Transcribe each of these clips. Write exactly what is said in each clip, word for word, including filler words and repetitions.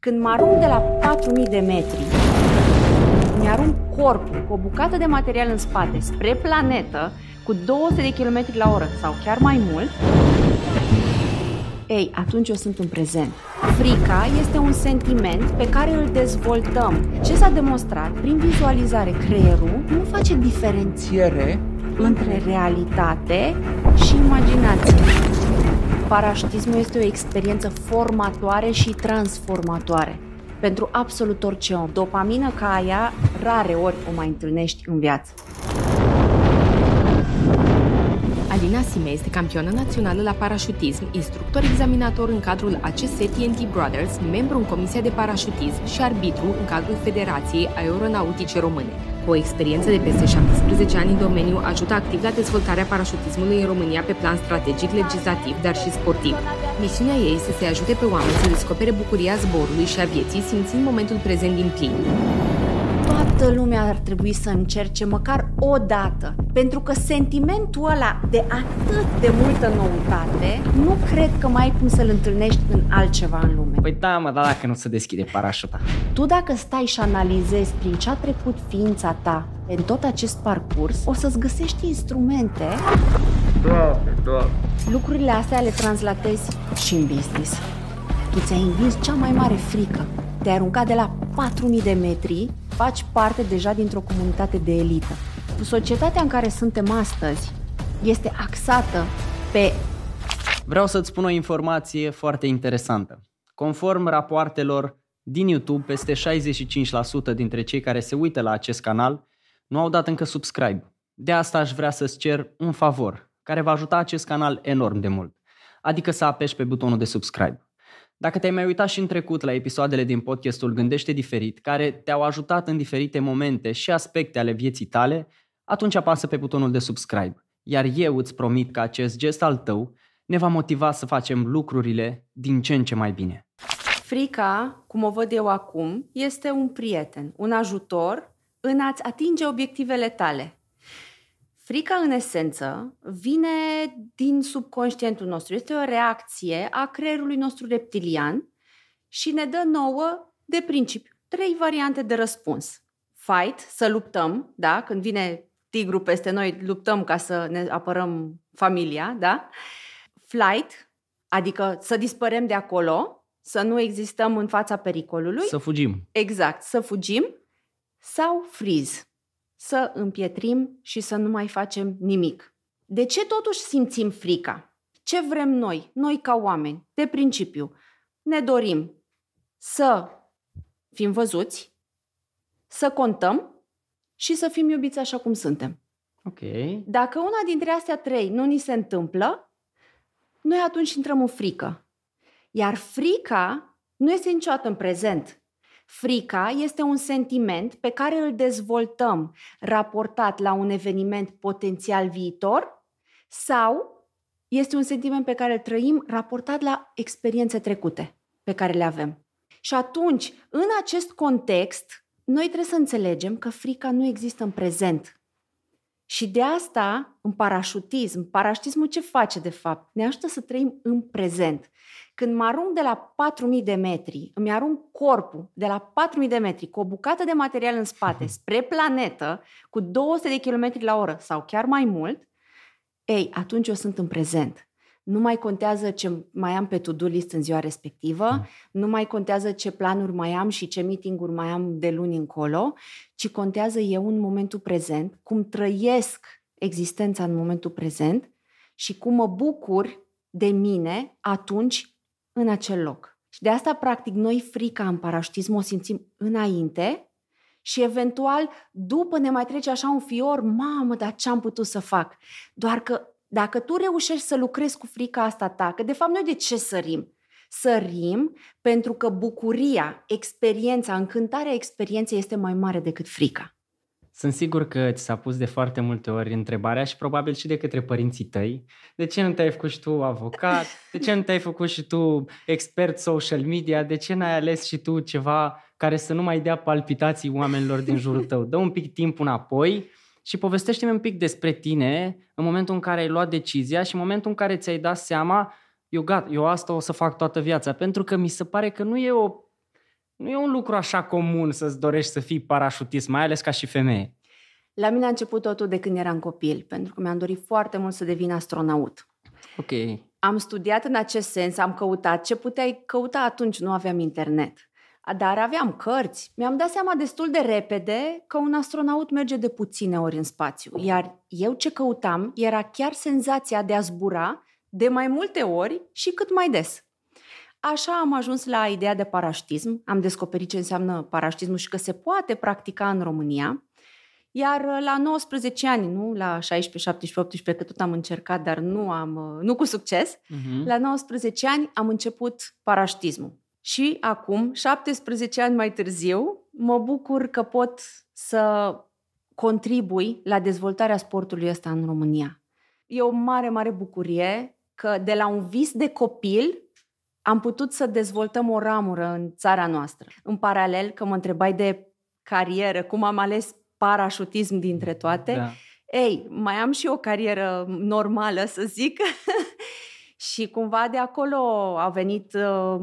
Când mă arunc de la patru mii de metri, mi-arunc corpul cu o bucată de material în spate spre planetă cu două sute de kilometri la oră sau chiar mai mult, ei, atunci eu sunt în prezent. Frica este un sentiment pe care îl dezvoltăm. Ce s-a demonstrat? Prin vizualizare, creierul nu face diferențiere între realitate și imaginație. Parașutismul este o experiență formatoare și transformatoare pentru absolut orice om. Dopamină ca aia, rare ori o mai întâlnești în viață. Alina Sime este campioană națională la parașutism, instructor examinator în cadrul A C S T N T Brothers, membru în Comisia de Parașutism și arbitru în cadrul Federației Aeronautice Române. Cu o experiență de peste șaptesprezece ani în domeniu, ajută activ la dezvoltarea parașutismului în România pe plan strategic, legislativ, dar și sportiv. Misiunea ei este să-i ajute pe oameni să descopere bucuria zborului și a vieții, simțind momentul prezent din plin. Toată lumea ar trebui să încerce măcar o dată, pentru că sentimentul ăla de atât de multă noutate nu cred că mai ai cum să-l întâlnești în altceva în lume. Păi da, mă, dar dacă nu se deschide parașuta? Tu dacă stai și analizezi prin ce a trecut ființa ta în tot acest parcurs, o să-ți găsești instrumente. Doamne, doamne. Lucrurile astea le translatezi și în business. Tu ți-ai învins cea mai mare frică. Te-ai aruncat de la patru mii de metri, faci parte deja dintr-o comunitate de elită. Societatea în care suntem astăzi este axată pe... Vreau să-ți spun o informație foarte interesantă. Conform rapoartelor din YouTube, peste șaizeci și cinci la sută dintre cei care se uită la acest canal nu au dat încă subscribe. De asta aș vrea să-ți cer un favor, care va ajuta acest canal enorm de mult. Adică să apeși pe butonul de subscribe. Dacă te-ai mai uitat și în trecut la episoadele din podcastul Gândește Diferit, care te-au ajutat în diferite momente și aspecte ale vieții tale, atunci apasă pe butonul de subscribe. Iar eu îți promit că acest gest al tău ne va motiva să facem lucrurile din ce în ce mai bine. Frica, cum o văd eu acum, este un prieten, un ajutor în a-ți atinge obiectivele tale. Frica, în esență, vine din subconștientul nostru. Este o reacție a creierului nostru reptilian și ne dă nouă, de principiu, trei variante de răspuns. Fight, să luptăm, da? Când vine tigru peste noi, luptăm ca să ne apărăm familia, da? Flight, adică să dispărem de acolo, să nu existăm în fața pericolului. Să fugim. Exact, să fugim. Sau freeze, să împietrim și să nu mai facem nimic. De ce totuși simțim frica? Ce vrem noi, noi ca oameni? De principiu, ne dorim să fim văzuți, să contăm și să fim iubiți așa cum suntem. Ok. Dacă una dintre astea trei nu ni se întâmplă, noi atunci intrăm în frică. Iar frica nu este niciodată în prezent. Frica este un sentiment pe care îl dezvoltăm raportat la un eveniment potențial viitor sau este un sentiment pe care îl trăim raportat la experiențe trecute pe care le avem. Și atunci, în acest context, noi trebuie să înțelegem că frica nu există în prezent. Și de asta, în parașutism, parașutismul ce face de fapt? Ne ajută să trăim în prezent. Când mă arunc de la patru mii de metri, îmi arunc corpul de la patru mii de metri cu o bucată de material în spate spre planetă cu două sute de kilometri la oră sau chiar mai mult, ei, atunci eu sunt în prezent. Nu mai contează ce mai am pe to-do list în ziua respectivă, mm. nu mai contează ce planuri mai am și ce meeting-uri mai am de luni încolo, ci contează eu în momentul prezent, cum trăiesc existența în momentul prezent și cum mă bucur de mine atunci în acel loc. Și de asta, practic, noi frica în parașutism o simțim înainte și eventual după ne mai trece așa un fior, mamă, dar ce am putut să fac? Doar că dacă tu reușești să lucrezi cu frica asta ta, că de fapt noi de ce sărim? Sărim pentru că bucuria, experiența, încântarea experienței este mai mare decât frica. Sunt sigur că ți s-a pus de foarte multe ori întrebarea și probabil și de către părinții tăi. De ce nu te-ai făcut și tu avocat? De ce nu te-ai făcut și tu expert social media? De ce n-ai ales și tu ceva care să nu mai dea palpitații oamenilor din jurul tău? Dă un pic timp înapoi și povestește-mi un pic despre tine în momentul în care ai luat decizia și în momentul în care ți-ai dat seama eu, gata, eu asta o să fac toată viața. Pentru că mi se pare că nu e o nu e un lucru așa comun să-ți dorești să fii parașutist, mai ales ca și femeie. La mine a început totul de când eram copil, pentru că mi-am dorit foarte mult să devin astronaut. Ok. Am studiat în acest sens, am căutat ce puteai căuta atunci, nu aveam internet. Dar aveam cărți. Mi-am dat seama destul de repede că un astronaut merge de puține ori în spațiu. Iar eu ce căutam era chiar senzația de a zbura de mai multe ori și cât mai des. Așa am ajuns la ideea de parașutism. Am descoperit ce înseamnă parașutismul și că se poate practica în România. Iar la nouăsprezece ani, nu la șaisprezece, șaptesprezece, optsprezece, că tot am încercat, dar nu, am, nu cu succes, uh-huh. La nouăsprezece ani am început parașutismul. Și acum, șaptesprezece ani mai târziu, mă bucur că pot să contribui la dezvoltarea sportului ăsta în România. E o mare, mare bucurie că de la un vis de copil am putut să dezvoltăm o ramură în țara noastră. În paralel, că mă întrebai de carieră, cum am ales parașutism dintre toate, da. Ei, mai am și o carieră normală, să zic, și cumva de acolo a venit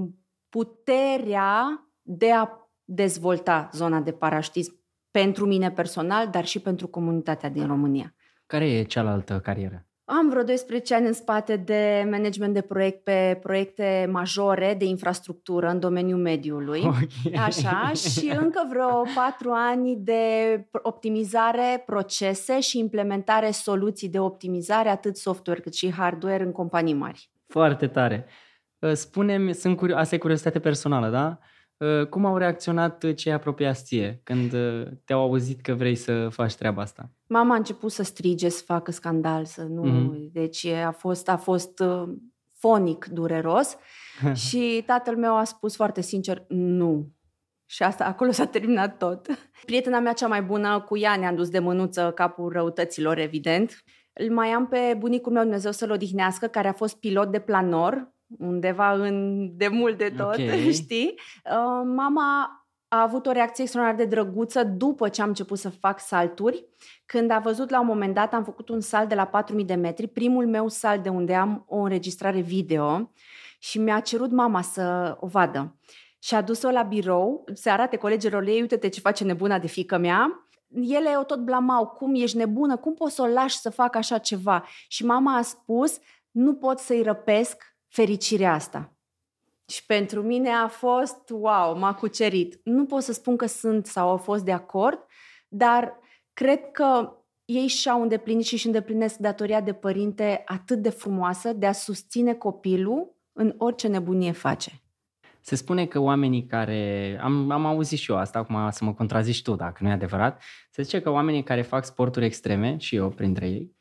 puterea de a dezvolta zona de parașutism pentru mine personal, dar și pentru comunitatea din România. Care e cealaltă carieră? Am vreo doisprezece ani în spate de management de proiect pe proiecte majore de infrastructură în domeniul mediului. Okay. Așa, și încă vreo patru ani de optimizare procese și implementare soluții de optimizare, atât software cât și hardware în companii mari. Foarte tare. Spune-mi, sunt curi- asta e curiozitate personală, da? Cum au reacționat cei apropiați ție când te-au auzit că vrei să faci treaba asta? Mama a început să strige, să facă scandal, să nu... Mm-hmm. Deci a fost, a fost uh, fonic dureros și tatăl meu a spus foarte sincer, nu. Și asta, acolo s-a terminat tot. Prietena mea cea mai bună, cu ea ne-am dus de mânuță capul răutăților, evident. Îl mai am pe bunicul meu, Dumnezeu să-l odihnească, care a fost pilot de planor, undeva în de mult de tot, okay. Știi? Uh, mama a avut o reacție extraordinar de drăguță după ce am început să fac salturi, când a văzut la un moment dat, am făcut un salt de la patru mii de metri, primul meu salt de unde am o înregistrare video și mi-a cerut mama să o vadă. Și a dus-o la birou, să arate colegilor ei, uite-te ce face nebuna de fiică mea. Ele o tot blamau, cum ești nebună, cum poți să o lași să facă așa ceva? Și mama a spus, nu pot să-i răpesc fericirea asta. Și pentru mine a fost, wow, m-a cucerit. Nu pot să spun că sunt sau au fost de acord, dar cred că ei și-au îndeplinit și-și îndeplinesc datoria de părinte atât de frumoasă de a susține copilul în orice nebunie face. Se spune că oamenii care... Am, am auzit și eu asta, acum să mă contrazici tu dacă nu e adevărat. Se zice că oamenii care fac sporturi extreme, și eu printre ei,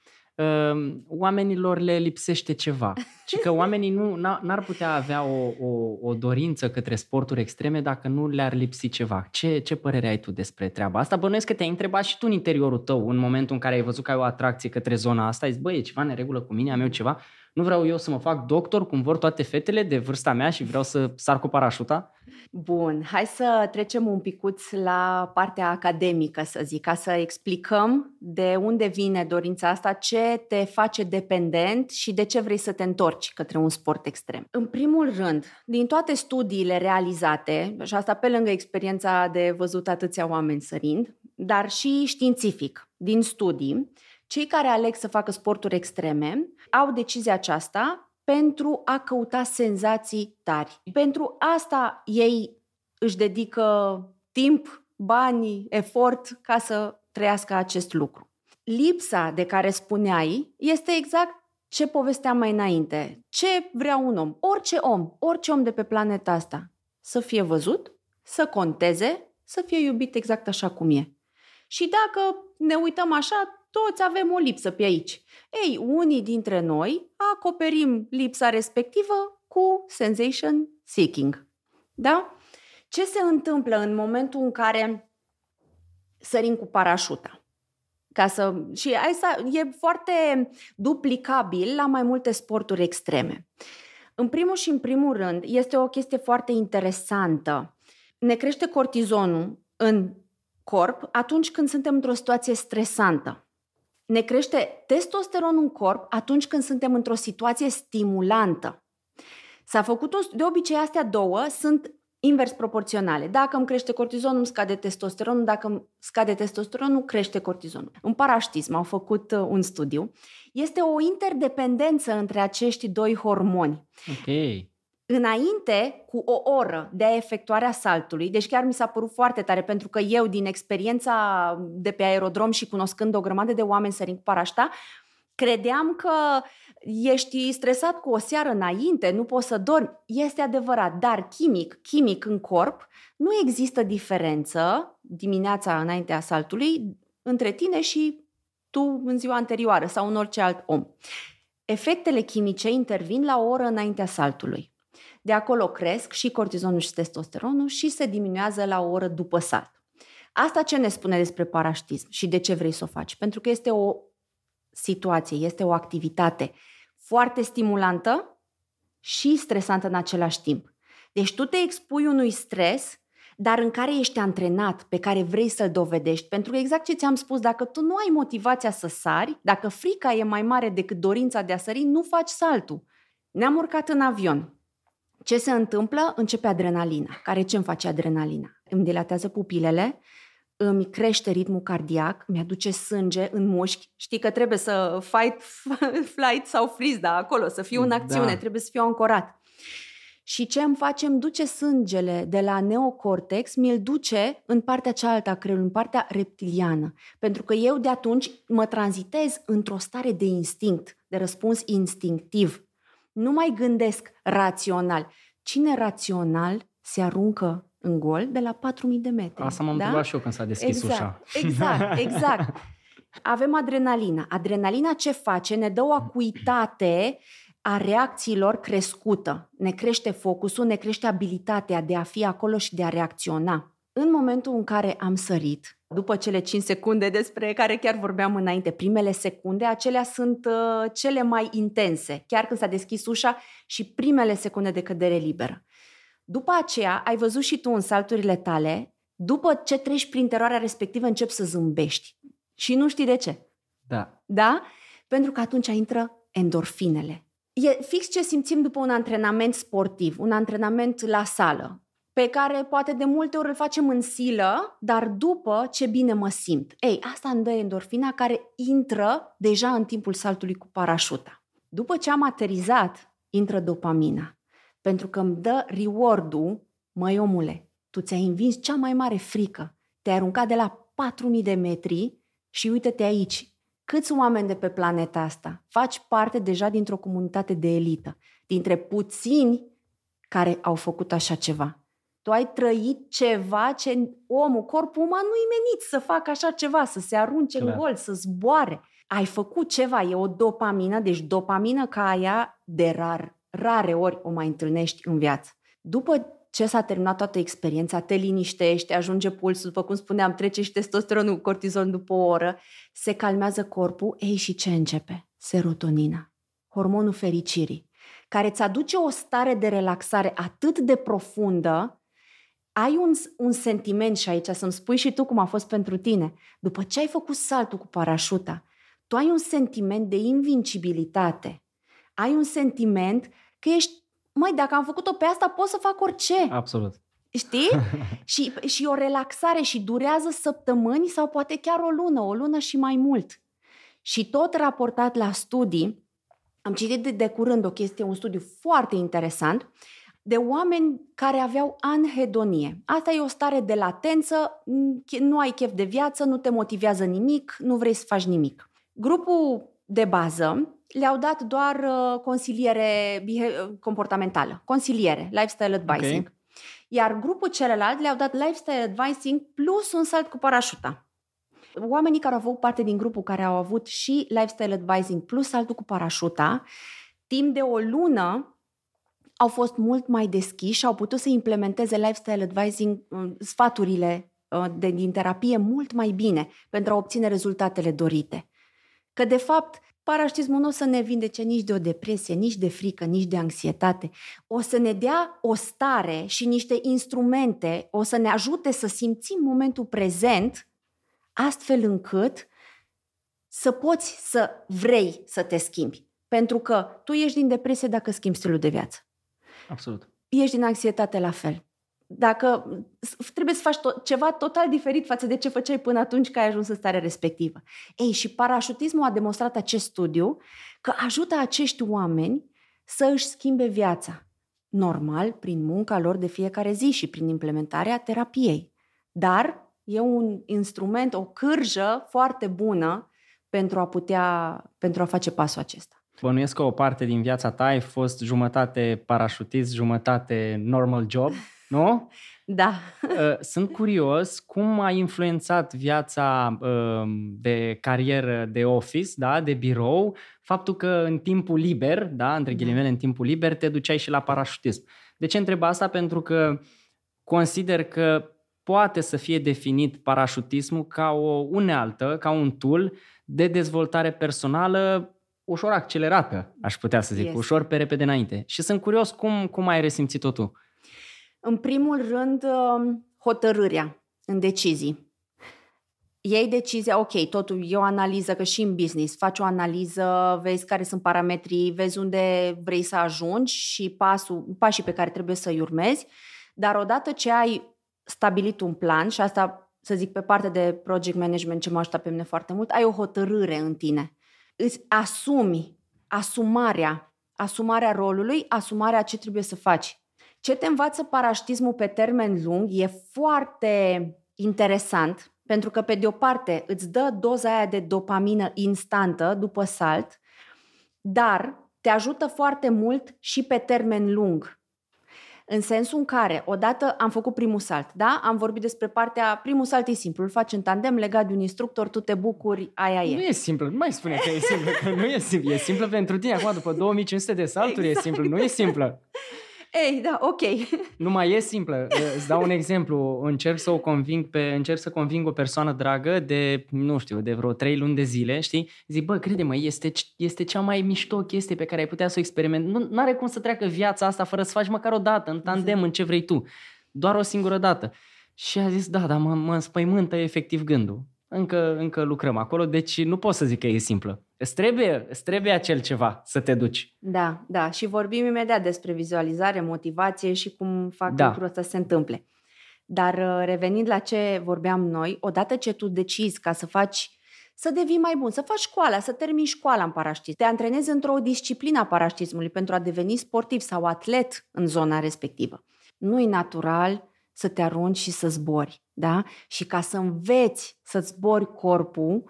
oamenilor le lipsește ceva. Și că oamenii nu, n-ar putea avea o, o, o dorință către sporturi extreme dacă nu le-ar lipsi ceva. Ce, ce părere ai tu despre treaba asta? Bănuiesc că te-ai întrebat și tu în interiorul tău, în momentul în care ai văzut că ai o atracție către zona asta, ai zis, băi, e ceva neregulă cu mine, am eu ceva? Nu vreau eu să mă fac doctor, cum vor toate fetele de vârsta mea și vreau să sar cu parașuta? Bun, hai să trecem un picuț la partea academică, să zic, ca să explicăm de unde vine dorința asta, ce te face dependent și de ce vrei să te întorci către un sport extrem. În primul rând, din toate studiile realizate, și asta pe lângă experiența de văzut atâția oameni sărind, dar și științific, din studii, cei care aleg să facă sporturi extreme au decizia aceasta pentru a căuta senzații tari. Pentru asta ei își dedică timp, bani, efort ca să trăiască acest lucru. Lipsa de care spuneai este exact ce povesteam mai înainte. Ce vrea un om? Orice om, orice om de pe planeta asta. Să fie văzut, să conteze, să fie iubit exact așa cum e. Și dacă ne uităm așa, toți avem o lipsă pe aici. Ei, unii dintre noi acoperim lipsa respectivă cu sensation seeking. Da? Ce se întâmplă în momentul în care sărim cu parașuta? Ca să, și asta e foarte duplicabil la mai multe sporturi extreme. În primul și în primul rând, este o chestie foarte interesantă. Ne crește cortizonul în corp atunci când suntem într-o situație stresantă. Ne crește testosteronul în corp atunci când suntem într-o situație stimulantă. S-a făcut un, de obicei astea două sunt invers proporționale. Dacă îmi crește cortizonul, îmi scade testosteronul, dacă îmi scade testosteronul, crește cortizonul. În parașutism au făcut un studiu. Este o interdependență între acești doi hormoni. Ok. Înainte, cu o oră de efectuarea saltului, deci chiar mi s-a părut foarte tare, pentru că eu, din experiența de pe aerodrom și cunoscând o grămadă de oameni sărind cu parașuta, credeam că ești stresat cu o seară înainte, nu poți să dormi. Este adevărat, dar chimic, chimic în corp, nu există diferență dimineața înaintea saltului între tine și tu în ziua anterioară sau în orice alt om. Efectele chimice intervin la o oră înaintea saltului. De acolo cresc și cortizonul și testosteronul și se diminuează la o oră după salt. Asta ce ne spune despre parașutism și de ce vrei să o faci? Pentru că este o situație, este o activitate foarte stimulantă și stresantă în același timp. Deci tu te expui unui stres, dar în care ești antrenat, pe care vrei să-l dovedești. Pentru că exact ce ți-am spus, dacă tu nu ai motivația să sari, dacă frica e mai mare decât dorința de a sări, nu faci saltul. Ne-am urcat în avion. Ce se întâmplă? Începe adrenalina. Care ce îmi face adrenalina? Îmi dilatează pupilele, îmi crește ritmul cardiac, mi-aduce sânge în mușchi. Știi că trebuie să fight, flight sau freeze, da, acolo, să fiu în acțiune, da. Trebuie să fiu ancorat. Și ce îmi face? Îmi duce sângele de la neocortex, mi-l duce în partea cealaltă a creierului, în partea reptiliană. Pentru că eu de atunci mă tranzitez într-o stare de instinct, de răspuns instinctiv. Nu mai gândesc rațional. Cine rațional se aruncă în gol de la patru mii de metri? Asta m-am da? întrebat și eu când s-a deschis exact, ușa. Exact, exact. Avem adrenalina. Adrenalina ce face? Ne dă o acuitate a reacțiilor crescută. Ne crește focusul, ne crește abilitatea de a fi acolo și de a reacționa. În momentul în care am sărit, după cele cinci secunde despre care chiar vorbeam înainte, primele secunde, acelea sunt uh, cele mai intense, chiar când s-a deschis ușa și primele secunde de cădere liberă. După aceea, ai văzut și tu în salturile tale, după ce treci prin teroarea respectivă, începi să zâmbești. Și nu știi de ce. Da. Da? Pentru că atunci intră endorfinele. E fix ce simțim după un antrenament sportiv, un antrenament la sală, pe care poate de multe ori îl facem în silă, dar după ce bine mă simt. Ei, asta îmi dă endorfina care intră deja în timpul saltului cu parașuta. După ce am aterizat, intră dopamina. Pentru că îmi dă reward-ul, măi omule, tu ți-ai învins cea mai mare frică. Te-ai aruncat de la patru mii de metri și uite-te aici. Câți oameni de pe planeta asta? Faci parte deja dintr-o comunitate de elită, dintre puțini care au făcut așa ceva. Tu ai trăit ceva ce omul, corpul uman nu-i menit să facă așa ceva, să se arunce Clar. în gol, să zboare. Ai făcut ceva, e o dopamină, deci dopamină ca aia de rar, rare ori o mai întâlnești în viață. După ce s-a terminat toată experiența, te liniștești, ajunge pulsul, după cum spuneam, trece și testosteronul cu cortizon după o oră, se calmează corpul, ei și ce începe? Serotonina, hormonul fericirii, care îți aduce o stare de relaxare atât de profundă. Ai un, un sentiment și aici să-mi spui și tu cum a fost pentru tine. După ce ai făcut saltul cu parașuta, tu ai un sentiment de invincibilitate. Ai un sentiment că ești, măi, dacă am făcut-o pe asta, pot să fac orice. Absolut. Știi? și, și o relaxare și durează săptămâni sau poate chiar o lună, o lună și mai mult. Și tot raportat la studii, am citit de, de curând o chestie, un studiu foarte interesant, de oameni care aveau anhedonie. Asta e o stare de latență, nu ai chef de viață, nu te motivează nimic, nu vrei să faci nimic. Grupul de bază le-au dat doar uh, consiliere comportamentală, consiliere, lifestyle advising. Okay. Iar grupul celălalt le-au dat lifestyle advising plus un salt cu parașuta. Oamenii care au avut parte din grupul care au avut și lifestyle advising plus saltul cu parașuta, timp de o lună au fost mult mai deschiși și au putut să implementeze lifestyle advising, sfaturile de, din terapie mult mai bine pentru a obține rezultatele dorite. Că de fapt parașutismul nu o să ne vindece nici de o depresie, nici de frică, nici de anxietate. O să ne dea o stare și niște instrumente, o să ne ajute să simțim momentul prezent, astfel încât să poți să vrei să te schimbi. Pentru că tu ești din depresie dacă schimbi stilul de viață. Absolut. Ești din anxietate la fel. dacă trebuie să faci to- ceva total diferit față de ce făceai până atunci că ai ajuns în starea respectivă. Ei, și parașutismul a demonstrat acest studiu că ajută acești oameni să își schimbe viața. Normal, prin munca lor de fiecare zi și prin implementarea terapiei. Dar e un instrument, o cârjă foarte bună pentru a putea, pentru a face pasul acesta. Bănuiesc că o parte din viața ta ai fost jumătate parașutist, jumătate normal job, nu? Da. Sunt curios cum a influențat viața de carieră de office, da, de birou, faptul că în timpul liber, da, între ghilimele în timpul liber, te duceai și la parașutism. De ce întreb asta? Pentru că consider că poate să fie definit parașutismul ca o unealtă, ca un tool de dezvoltare personală ușor accelerată, aș putea să zic, yes. ușor pe repede înainte. Și sunt curios cum, cum ai resimțit-o tu. În primul rând, hotărârea în decizii. Iei decizia, ok, totul e o analiză, că și în business faci o analiză, vezi care sunt parametrii, vezi unde vrei să ajungi și pasul, pașii pe care trebuie să-i urmezi, dar odată ce ai stabilit un plan, și asta, să zic, pe partea de project management ce m-a ajutat pe mine foarte mult, ai o hotărâre în tine. Îți asumi, asumarea, asumarea rolului, asumarea ce trebuie să faci. Ce te învață parașutismul pe termen lung e foarte interesant, pentru că pe de o parte îți dă doza aia de dopamină instantă după salt, dar te ajută foarte mult și pe termen lung. În sensul în care, odată am făcut primul salt, da? Am vorbit despre partea, primul salt e simplu, îl faci în tandem, legat de un instructor, tu te bucuri, aia e. Nu e simplu, nu mai spune că e simplu, că nu e simplu, e simplu pentru tine, acum după două mii cinci sute de salturi exact. E simplu, nu e simplu. Ei, da, ok. Nu mai e simplă. Îți dau un exemplu. Încerc să o conving pe, încerc să conving o persoană dragă de, nu știu, de vreo trei luni de zile, știi? Zic, bă, crede-mă, este, este cea mai mișto chestie pe care ai putea să o experimentezi. Nu are cum să treacă viața asta fără să faci măcar o dată, în tandem, exact. În ce vrei tu. Doar o singură dată. Și a zis, da, dar mă, mă înspăimântă efectiv gândul. Încă, încă lucrăm acolo, deci nu pot să zic că e simplă. Îți trebuie, îți trebuie acel ceva să te duci. Da, da. Și vorbim imediat despre vizualizare, motivație și cum fac da. lucrul ăsta să se întâmple. Dar revenind la ce vorbeam noi, odată ce tu decizi ca să faci, să devii mai bun, să faci școala, să termini școala în parașutism, te antrenezi într-o disciplină a parașutismului pentru a deveni sportiv sau atlet în zona respectivă. Nu e natural să te arunci și să zbori, da? Și ca să înveți să zbori corpul,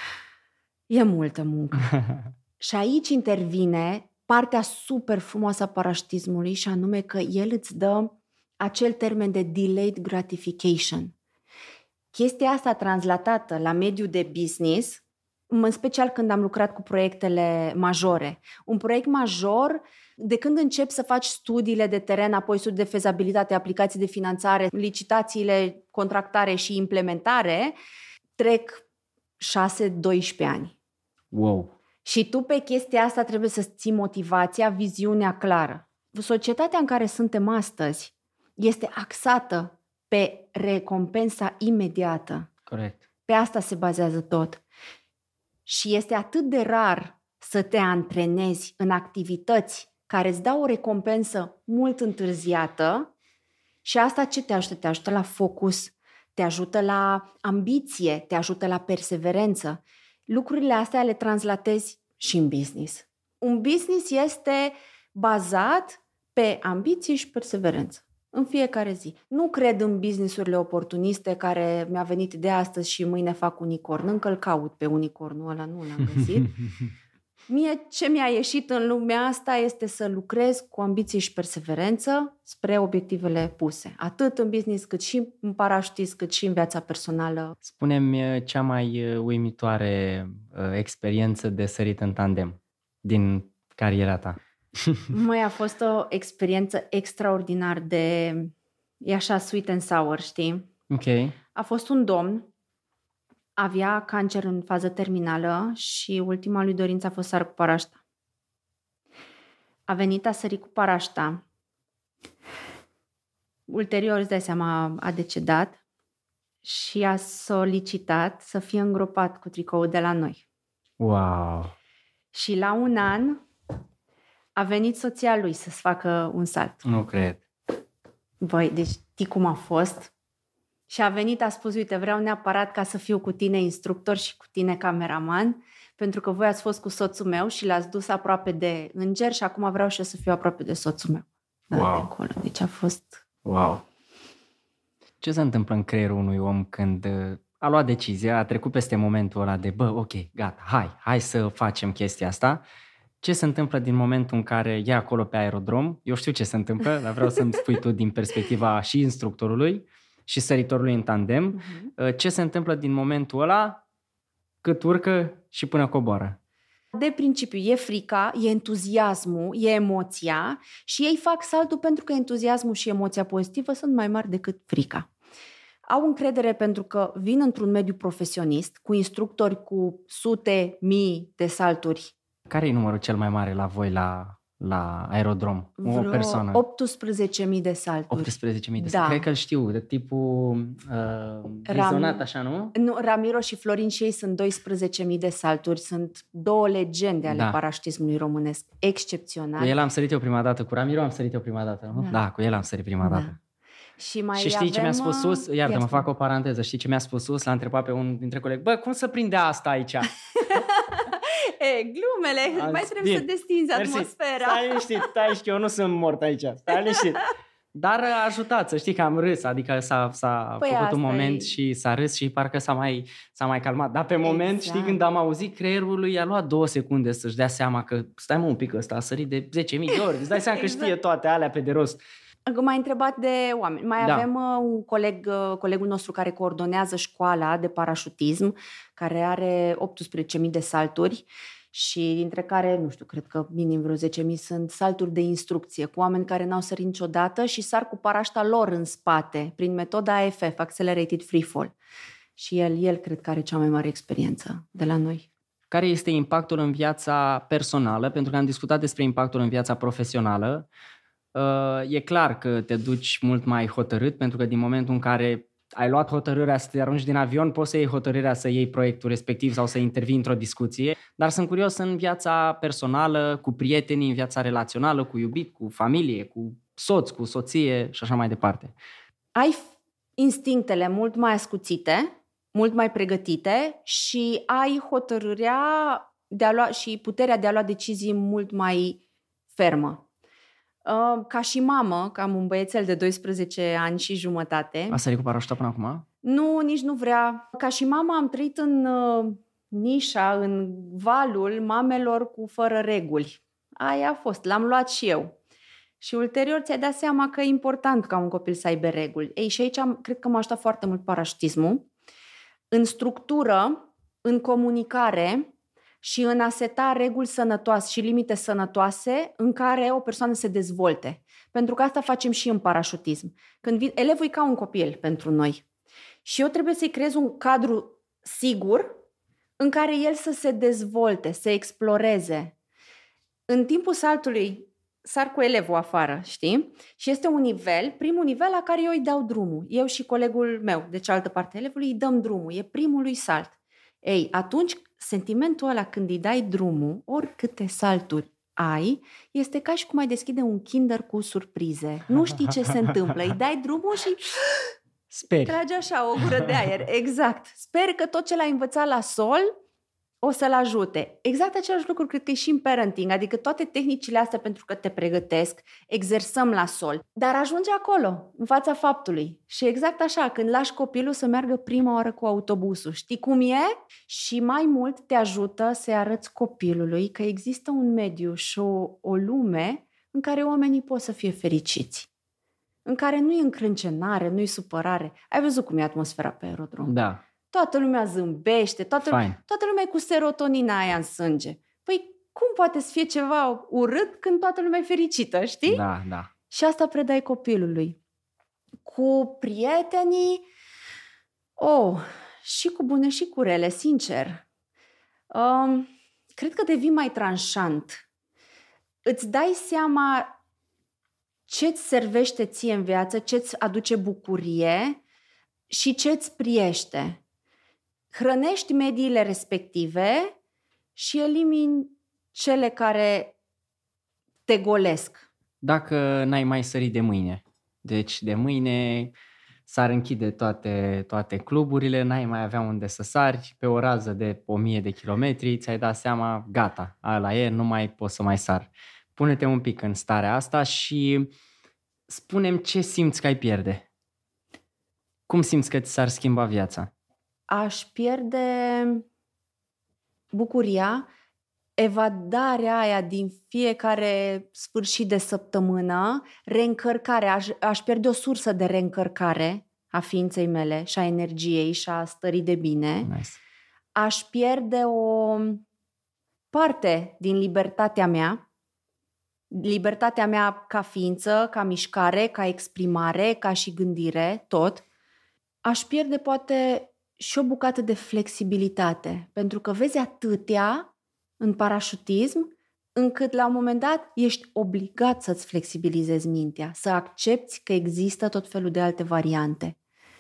e multă muncă. Și aici intervine partea super frumoasă a parașutismului și anume că el îți dă acel termen de delayed gratification. Chestia asta translatată la mediul de business, în special când am lucrat cu proiectele majore. Un proiect major, de când începi să faci studiile de teren, apoi studii de fezabilitate, aplicații de finanțare, licitațiile, contractare și implementare, trec șase doisprezece ani. Wow! Și tu pe chestia asta trebuie să ții motivația, viziunea clară. Societatea în care suntem astăzi este axată pe recompensa imediată. Corect. Pe asta se bazează tot. Și este atât de rar să te antrenezi în activități care îți dau o recompensă mult întârziată și asta ce te ajută? Te ajută la focus, te ajută la ambiție, te ajută la perseverență. Lucrurile astea le translatezi și în business. Un business este bazat pe ambiție și perseverență. În fiecare zi. Nu cred în business-urile oportuniste care mi-a venit de astăzi și mâine fac unicorn. Încă îl caut pe unicornul ăla, nu l-am găsit. Mie ce mi-a ieșit în lumea asta este să lucrez cu ambiție și perseverență spre obiectivele puse. Atât în business cât și în parașutism, cât și în viața personală. Spune-mi cea mai uimitoare experiență de sărit în tandem din cariera ta. Măi, a fost o experiență extraordinar de... E așa sweet and sour, știi? Ok. A fost un domn, avea cancer în fază terminală și ultima lui dorință a fost să sară cu parașta. A venit, a sărit cu parașta. Ulterior, îți dai seama, a decedat și a solicitat să fie îngropat cu tricoul de la noi. Wow! Și la un an a venit soția lui să-ți facă un salt. Nu cred. Băi, deci știi cum a fost? Și a venit, a spus, uite, vreau neapărat ca să fiu cu tine instructor și cu tine cameraman, pentru că voi ați fost cu soțul meu și l-ați dus aproape de înger și acum vreau și eu să fiu aproape de soțul meu. Da, Wow. de acolo. Deci a fost... Wow! Ce se întâmplă în creierul unui om când a luat decizia, a trecut peste momentul ăla de bă, ok, gata, hai, hai să facem chestia asta? Ce se întâmplă din momentul în care e acolo pe aerodrom? Eu știu ce se întâmplă, dar vreau să-mi spui tu din perspectiva și instructorului și săritorului în tandem. Uh-huh. Ce se întâmplă din momentul ăla cât urcă și până coboară? De principiu e frica, e entuziasmul, e emoția și ei fac saltul pentru că entuziasmul și emoția pozitivă sunt mai mari decât frica. Au încredere pentru că vin într-un mediu profesionist, cu instructori cu sute, mii de salturi. Care e numărul cel mai mare la voi la, la aerodrom? O Vreo persoană? optsprezece mii de salturi. optsprezece mii de Da. salturi. Cred că îl știu, de tipul uh, vizionat așa, nu? Nu, Ramiro și Florin și ei sunt doisprezece mii de salturi. Sunt două legende ale Da. parașutismului românesc. Excepțional. Cu el am sărit eu prima dată, cu Ramiro am sărit eu prima dată, nu? Da. Da, cu el am sărit prima Da. dată. Și, mai Și știi ce mi-a avem, spus sus? Iartă-mă, ia fac o paranteză. Știi ce mi-a spus sus? L-a întrebat pe unul dintre colegi. Bă, cum să prinde asta aici? E, glumele, Am mai zis, trebuie bine. să destinzi Mersi. atmosfera. Stai liniștit, stai liniștit, eu nu sunt mort aici. Stai liniștit. Dar a ajutat, să știi că am râs, adică s-a, s-a Păi făcut un asta moment e. și s-a râs și parcă s-a mai, s-a mai calmat. Dar pe moment, Exact. știi, când am auzit, creierul lui a luat două secunde să-și dea seama că stai mă un pic, ăsta a sărit de zece mii de ori. Îți dai seama că Exact. știe toate alea pe de rost. M-ai întrebat de oameni. Mai Da. avem uh, un coleg, uh, colegul nostru care coordonează școala de parașutism, care are optsprezece mii de salturi și dintre care, nu știu, cred că minim vreo zece mii sunt salturi de instrucție, cu oameni care n-au sărit niciodată și sar cu parașta lor în spate, prin metoda A F F, Accelerated Free Fall. Și el, el cred că are cea mai mare experiență de la noi. Care este impactul în viața personală? Pentru că am discutat despre impactul în viața profesională. E clar că te duci mult mai hotărât, pentru că din momentul în care ai luat hotărârea să te arunci din avion, poți să iei hotărârea să iei proiectul respectiv sau să intervii într-o discuție. Dar sunt curios în viața personală, cu prietenii, în viața relațională, cu iubit, cu familie, cu soț, cu soție și așa mai departe. Ai instinctele mult mai ascuțite, mult mai pregătite și ai hotărârea de a lua, și puterea de a lua decizii mult mai fermă. Ca și mamă, că am un băiețel de doisprezece ani și jumătate. A sărit cu parașuta până acum? Nu, nici nu vrea. Ca și mamă am trăit în uh, nișa, în valul mamelor cu fără reguli. Aia a fost, l-am luat și eu. Și ulterior ți-ai dat seama că e important ca un copil să aibă reguli. Ei, și aici am, cred că m-a ajutat foarte mult parașutismul. În structură, în comunicare și în a seta reguli sănătoase și limite sănătoase în care o persoană se dezvolte. Pentru că asta facem și în parașutism. Când vin, elevul e ca un copil pentru noi. Și eu trebuie să-i creez un cadru sigur în care el să se dezvolte, să exploreze. În timpul saltului sar cu elevul afară, știi? Și este un nivel, primul nivel la care eu îi dau drumul. Eu și colegul meu, de cealaltă parte elevului, îi dăm drumul. E primul lui salt. Ei, atunci, sentimentul ăla când îi dai drumul, oricâte salturi ai, este ca și cum ai deschide un Kinder cu surprize. Nu știi ce se întâmplă. Îi dai drumul și Speri. tragi așa o gură de aer. Exact. Sper că tot ce l-ai învățat la sol o să-l ajute. Exact același lucru cred că e și în parenting, adică toate tehnicile astea pentru că te pregătesc, exersăm la sol, dar ajunge acolo, în fața faptului. Și exact așa, când lași copilul să meargă prima oară cu autobusul, știi cum e? Și mai mult te ajută să arăți copilului că există un mediu și o, o lume în care oamenii pot să fie fericiți, în care nu e încrâncenare, nu e supărare. Ai văzut cum e atmosfera pe aerodrom? Da. Toată lumea zâmbește, toată, Fine. toată lumea e cu serotonina aia în sânge. Păi cum poate să fie ceva urât când toată lumea e fericită, știi? Da, da. Și asta predai copilului. Cu prietenii, oh, și cu bune și cu rele, sincer. Um, cred că devii mai tranșant. Îți dai seama ce-ți servește ție în viață, ce-ți aduce bucurie și ce-ți priește. Hrănești mediile respective și elimini cele care te golesc. Dacă n-ai mai sărit de mâine, Deci de mâine s-ar închide toate, toate cluburile, n-ai mai avea unde să sari, pe o rază de o mie de kilometri, ți-ai dat seama, gata, ala e, nu mai poți să mai sar. Pune-te un pic în starea asta și spune-mi ce simți că ai pierde. Cum simți că ți s-ar schimba viața? Aș pierde bucuria, evadarea aia din fiecare sfârșit de săptămână, reîncărcare, aș, aș pierde o sursă de reîncărcare a ființei mele și a energiei și a stării de bine. Nice. Aș pierde o parte din libertatea mea, libertatea mea ca ființă, ca mișcare, ca exprimare, ca și gândire, tot. Aș pierde poate și o bucată de flexibilitate, pentru că vezi atâtea în parașutism, încât la un moment dat ești obligat să-ți flexibilizezi mintea, să accepti că există tot felul de alte variante.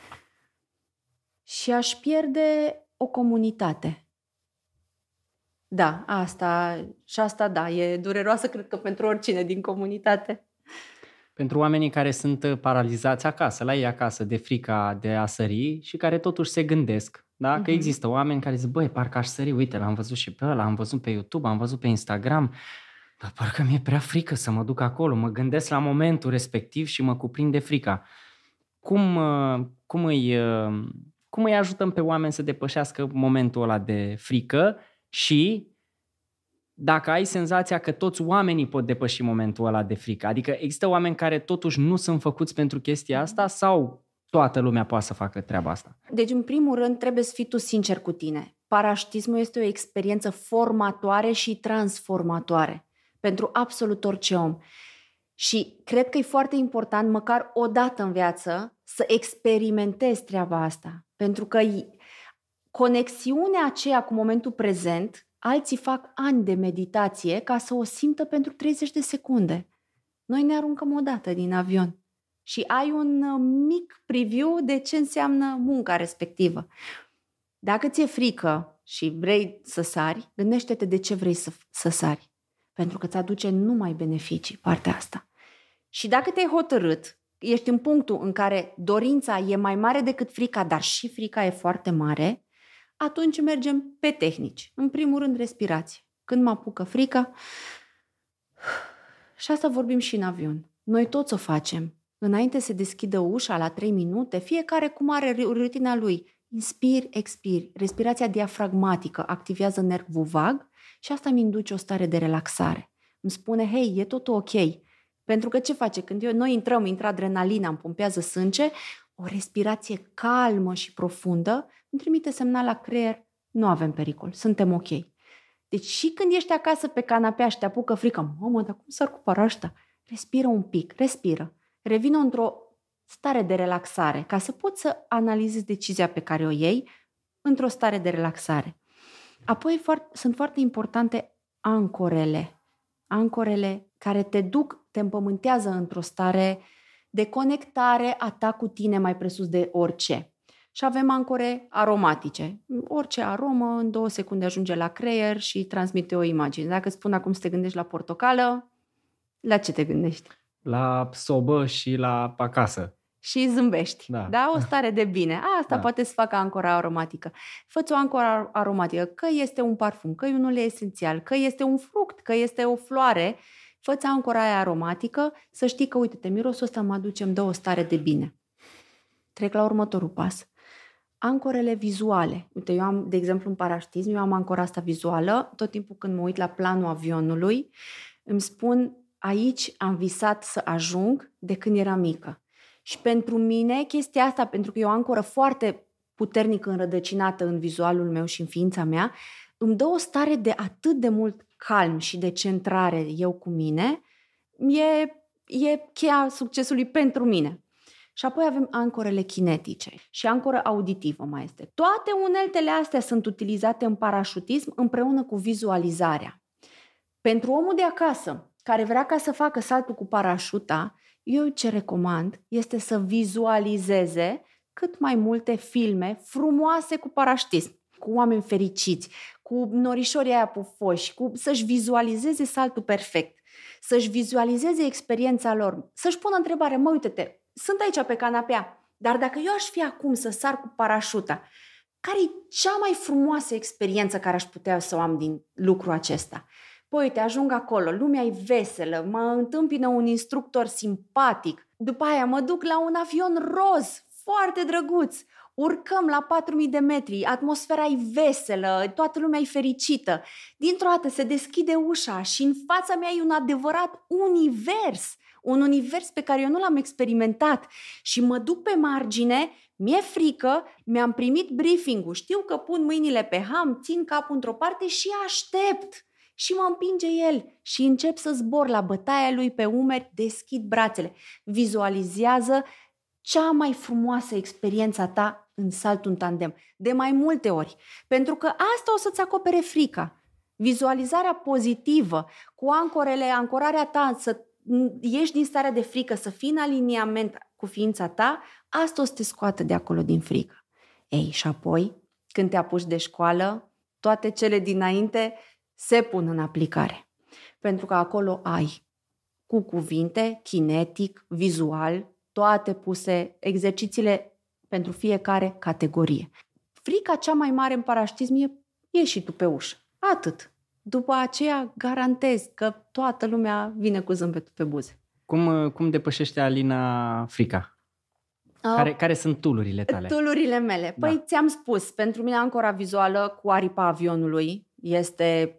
Și aș pierde o comunitate. Da, asta, și asta da, e dureroasă, cred că pentru oricine din comunitate. Pentru oamenii care sunt paralizați acasă, la ei acasă, de frica de a sări și care totuși se gândesc, da? Uh-huh. Că există oameni care zic, băi, parcă aș sări, uite, l-am văzut și pe ăla, am văzut pe YouTube, am văzut pe Instagram, dar parcă mi-e prea frică să mă duc acolo, mă gândesc la momentul respectiv și mă cuprinde frica. Cum, cum, îi, cum îi ajutăm pe oameni să depășească momentul ăla de frică și dacă ai senzația că toți oamenii pot depăși momentul ăla de frică? Adică există oameni care totuși nu sunt făcuți pentru chestia asta sau toată lumea poate să facă treaba asta? Deci, în primul rând, trebuie să fii tu sincer cu tine. Parașutismul este o experiență formatoare și transformatoare pentru absolut orice om. Și cred că e foarte important, măcar o dată în viață, să experimentezi treaba asta. Pentru că conexiunea aceea cu momentul prezent, alții fac ani de meditație ca să o simtă pentru treizeci de secunde. Noi ne aruncăm o dată din avion și ai un mic preview de ce înseamnă munca respectivă. Dacă ți-e frică și vrei să sari, gândește-te de ce vrei să, să sari. Pentru că îți aduce numai beneficii partea asta. Și dacă te-ai hotărât, ești în punctul în care dorința e mai mare decât frica, dar și frica e foarte mare, atunci mergem pe tehnici. În primul rând, respirație. Când mă apucă frica, și asta vorbim și în avion. Noi toți o facem. Înainte să deschidă ușa la trei minute, fiecare cum are rutina lui. Inspir, expir. Respirația diafragmatică activează nervul vag și asta îmi induce o stare de relaxare. Îmi spune, hei, e totul ok. Pentru că ce face? Când eu, noi intrăm, intră adrenalina, îmi pompează sânge, o respirație calmă și profundă îmi trimite semnal la creier, nu avem pericol, suntem ok. Deci și când ești acasă pe canapea și te apucă frică, mamă, dar cum sar cu parașuta? Respiră un pic, respiră. Revină într-o stare de relaxare, ca să poți să analizezi decizia pe care o iei într-o stare de relaxare. Apoi foarte, sunt foarte importante ancorele. Ancorele care te duc, te împământează într-o stare de conectare a ta cu tine mai presus de orice. Și avem ancore aromatice. Orice aromă în două secunde ajunge la creier și transmite o imagine. Dacă îți spun acum să te gândești la portocală, la ce te gândești? La sobă și la acasă. Și zâmbești. Da. Da? O stare de bine. Asta da. Poate să facă ancora aromatică. Fă-ți o ancoră aromatică, că este un parfum, că e un ulei esențial, că este un fruct, că este o floare. Fă-ți ancora aia aromatică, să știi că, uite-te, mirosul ăsta mă aduce, îmi dă o stare de bine. Trec la următorul pas. Ancorele vizuale. Uite, eu am, de exemplu, în parașutism, eu am ancora asta vizuală. Tot timpul când mă uit la planul avionului, îmi spun, aici am visat să ajung de când eram mică. Și pentru mine, chestia asta, pentru că e o ancoră foarte puternic înrădăcinată în vizualul meu și în ființa mea, îmi dă o stare de atât de mult calm și de centrare eu cu mine, e, e cheia succesului pentru mine. Și apoi avem ancorele kinetice și ancoră auditivă mai este. Toate uneltele astea sunt utilizate în parașutism împreună cu vizualizarea. Pentru omul de acasă, care vrea ca să facă saltul cu parașuta, eu ce recomand este să vizualizeze cât mai multe filme frumoase cu parașutism, cu oameni fericiți, cu norișorii aia pufoși, cu să-și vizualizeze saltul perfect, să-și vizualizeze experiența lor, să-și pună întrebare, mă, uite-te, sunt aici pe canapea, dar dacă eu aș fi acum să sar cu parașuta, care e cea mai frumoasă experiență care aș putea să o am din lucrul acesta? Păi uite, ajung acolo, lumea e veselă, mă întâmpină un instructor simpatic, după aia mă duc la un avion roz, foarte drăguț, urcăm la patru mii de metri, atmosfera e veselă, toată lumea e fericită. Dintr-o dată se deschide ușa și în fața mea e un adevărat univers, un univers pe care eu nu l-am experimentat și mă duc pe margine, mi-e frică, mi-am primit briefing-ul, știu că pun mâinile pe ham, țin capul într-o parte și aștept. Și mă împinge el și încep să zbor la bătaia lui pe umeri, deschid brațele. Vizualizează cea mai frumoasă experiență a ta în saltul în tandem, de mai multe ori, pentru că asta o să-ți acopere frica. Vizualizarea pozitivă, cu ancorele, ancorarea ta, să ieși din starea de frică, să fii în aliniament cu ființa ta, asta o să te scoată de acolo din frică. Ei, și apoi, când te apuci de școală, toate cele dinainte se pun în aplicare. Pentru că acolo ai cu cuvinte, kinetic, vizual, toate puse, exercițiile pentru fiecare categorie. Frica cea mai mare în parașutism e ieși tu pe ușă. Atât. După aceea garantez că toată lumea vine cu zâmbetul pe buze. Cum, cum depășește Alina frica? Care, care sunt tool-urile tale? Tool-urile mele. Păi da. Ți-am spus, pentru mine ancora vizuală cu aripa avionului este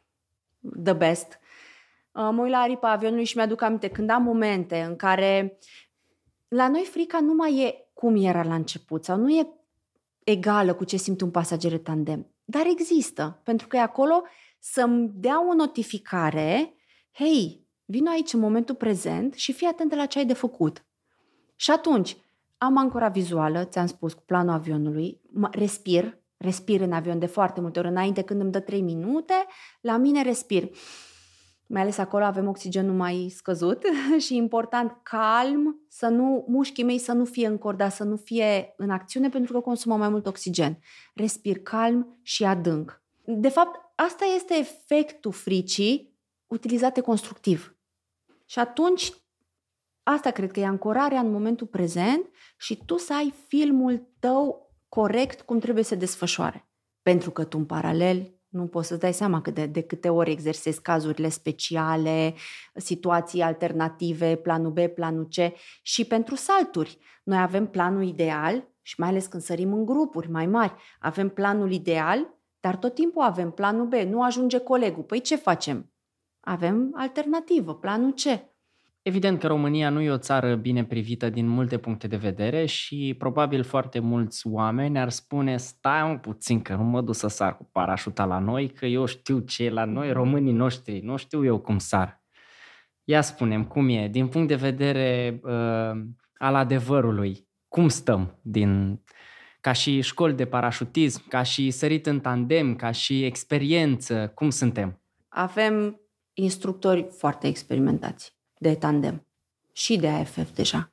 the best. Mă uit la aripa avionului și mi-aduc aminte când am momente în care la noi frica nu mai e cum era la început sau nu e egală cu ce simte un pasager tandem, dar există, pentru că e acolo să-mi dea o notificare, hei, vino aici în momentul prezent și fii atentă la ce ai de făcut. Și atunci am ancora vizuală, ți-am spus, cu planul avionului, respir, respir în avion de foarte multe ori, înainte când îmi dă trei minute, la mine respir. Mai ales acolo avem oxigenul mai scăzut și important, calm, să nu, mușchii mei să nu fie încordați, să nu fie în acțiune pentru că consumă mai mult oxigen. Respir calm și adânc. De fapt, asta este efectul fricii utilizate constructiv. Și atunci, asta cred că e ancorarea în momentul prezent și tu să ai filmul tău corect cum trebuie să se desfășoare. Pentru că tu în paralel nu poți să-ți dai seama cât de, de câte ori exersezi cazurile speciale, situații alternative, planul B, planul C și pentru salturi. Noi avem planul ideal și mai ales când sărim în grupuri mai mari, avem planul ideal, dar tot timpul avem planul B. Nu ajunge colegul. Păi ce facem? Avem alternativă, planul C. Evident că România nu e o țară bine privită din multe puncte de vedere și probabil foarte mulți oameni ar spune stai un puțin că nu mă duc să sar cu parașuta la noi, că eu știu ce e la noi, românii noștri, nu știu eu cum sar. Ia spunem cum e, din punct de vedere uh, al adevărului, cum stăm din, ca și școli de parașutism, ca și sărit în tandem, ca și experiență, cum suntem? Avem instructori foarte experimentați de tandem și de A F F deja.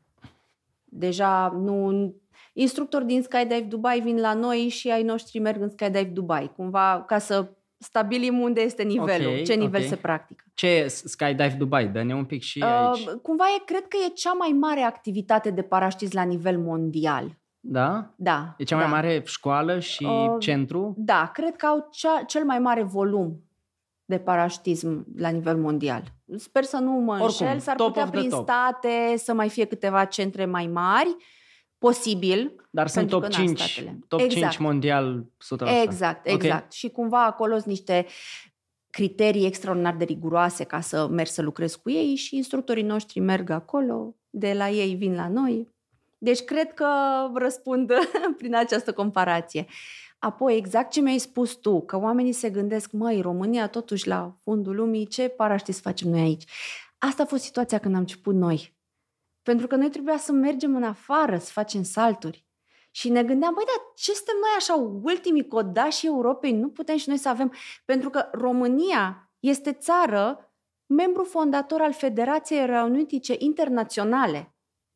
Deja nu... Instructori din Skydive Dubai vin la noi și ai noștri merg în Skydive Dubai, cumva ca să stabilim unde este nivelul, okay, ce nivel okay. se practică. Ce e Skydive Dubai? Dă-ne un pic și aici. Uh, cumva e, cred că e cea mai mare activitate de parașutism la nivel mondial. Da? Da. E cea da. mai mare școală și uh, centru? Da, cred că au cea, cel mai mare volum de parașutism la nivel mondial. Sper să nu mă înșel, Oricum, s-ar putea prin top. state să mai fie câteva centre mai mari, posibil. Dar sunt top cinci, top exact. cinci mondial o sută la sută. Exact, exact. Okay. Și cumva acolo sunt niște criterii extraordinar de riguroase ca să mergi să lucrezi cu ei și instructorii noștri merg acolo, de la ei vin la noi. Deci cred că răspund prin această comparație. Apoi, exact ce mi-ai spus tu, că oamenii se gândesc, măi, România totuși la fundul lumii, ce parașutism facem noi aici? Asta a fost situația când am început noi. Pentru că noi trebuia să mergem în afară, să facem salturi. Și ne gândeam, băi, dar ce suntem noi așa, ultimii codași Europei, nu putem și noi să avem... Pentru că România este țară, membru fondator al Federației Aeronautice Internaționale.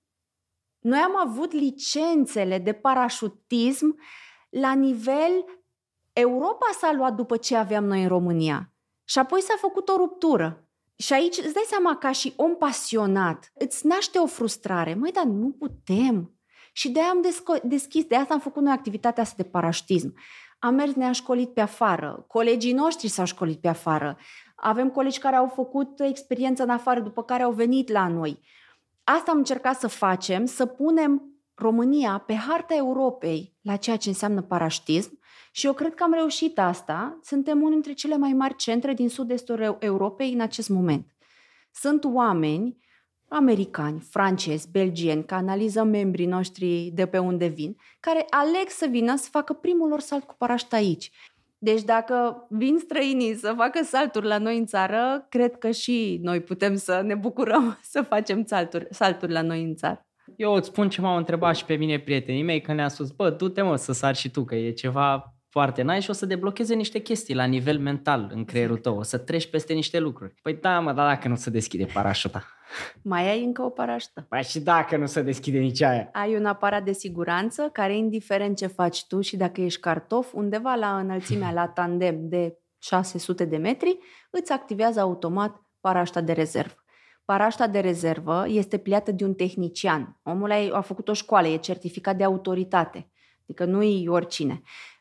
Noi am avut licențele de parașutism la nivel... Europa s-a luat după ce aveam noi în România. Și apoi s-a făcut o ruptură. Și aici îți dai seama, ca și om pasionat, îți naște o frustrare. Măi, dar nu putem. Și de-aia am desco- deschis, de asta am făcut noi activitatea asta de parașutism. Am mers, ne-am școlit pe afară, colegii noștri s-au școlit pe afară, avem colegi care au făcut experiență în afară, după care au venit la noi. Asta am încercat să facem, să punem România pe harta Europei la ceea ce înseamnă parașutism și eu cred că am reușit asta. Suntem unul dintre cele mai mari centre din sud-estul Europei în acest moment. Sunt oameni americani, francezi, belgieni, că analizăm membrii noștri de pe unde vin, care aleg să vină să facă primul lor salt cu parașută aici. Deci dacă vin străinii să facă salturi la noi în țară, cred că și noi putem să ne bucurăm să facem salturi, salturi la noi în țară. Eu îți spun ce m-au întrebat și pe mine prietenii mei, că ne-a spus, bă, du-te mă să sari și tu, că e ceva foarte nice și o să deblocheze niște chestii la nivel mental în creierul tău, o să treci peste niște lucruri. Păi da, mă, dar dacă nu se deschide parașuta? Mai ai încă o parașută. Păi și dacă nu se deschide nici aia? Ai un aparat de siguranță care, indiferent ce faci tu și dacă ești cartof, undeva la înălțimea la tandem de șase sute de metri, îți activează automat parașuta de rezervă. Parașuta de rezervă este pliată de un tehnician. Omul a făcut o școală, e certificat de autoritate, adică nu-i oricine.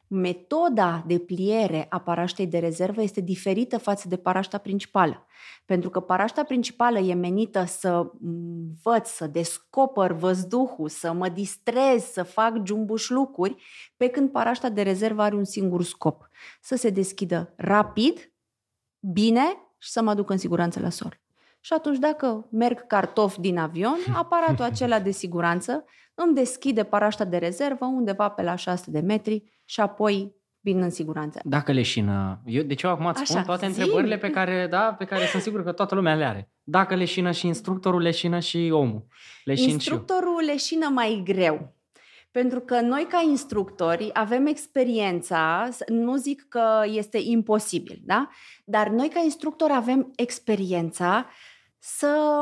Metoda de pliere a parașutei de rezervă este diferită față de parașuta principală. Pentru că parașuta principală e menită să învăț, să descoper văzduhul, să mă distrez, să fac jumbușlucuri, pe când parașuta de rezervă are un singur scop: să se deschidă rapid, bine și să mă aduc în siguranță la sol. Și atunci, dacă merg cartof din avion, aparatul acela de siguranță îmi deschide parașuta de rezervă undeva pe la șase sute de metri și apoi vin în siguranță. Dacă leșină, eu, deci eu acum îți Așa, spun toate zi. întrebările pe care, da, pe care sunt sigur că toată lumea le are. Dacă leșină și instructorul, leșină și omul. Leșin Instructorul leșină mai greu. Pentru că noi, ca instructori, avem experiența, nu zic că este imposibil, da? Dar noi, ca instructori, avem experiența să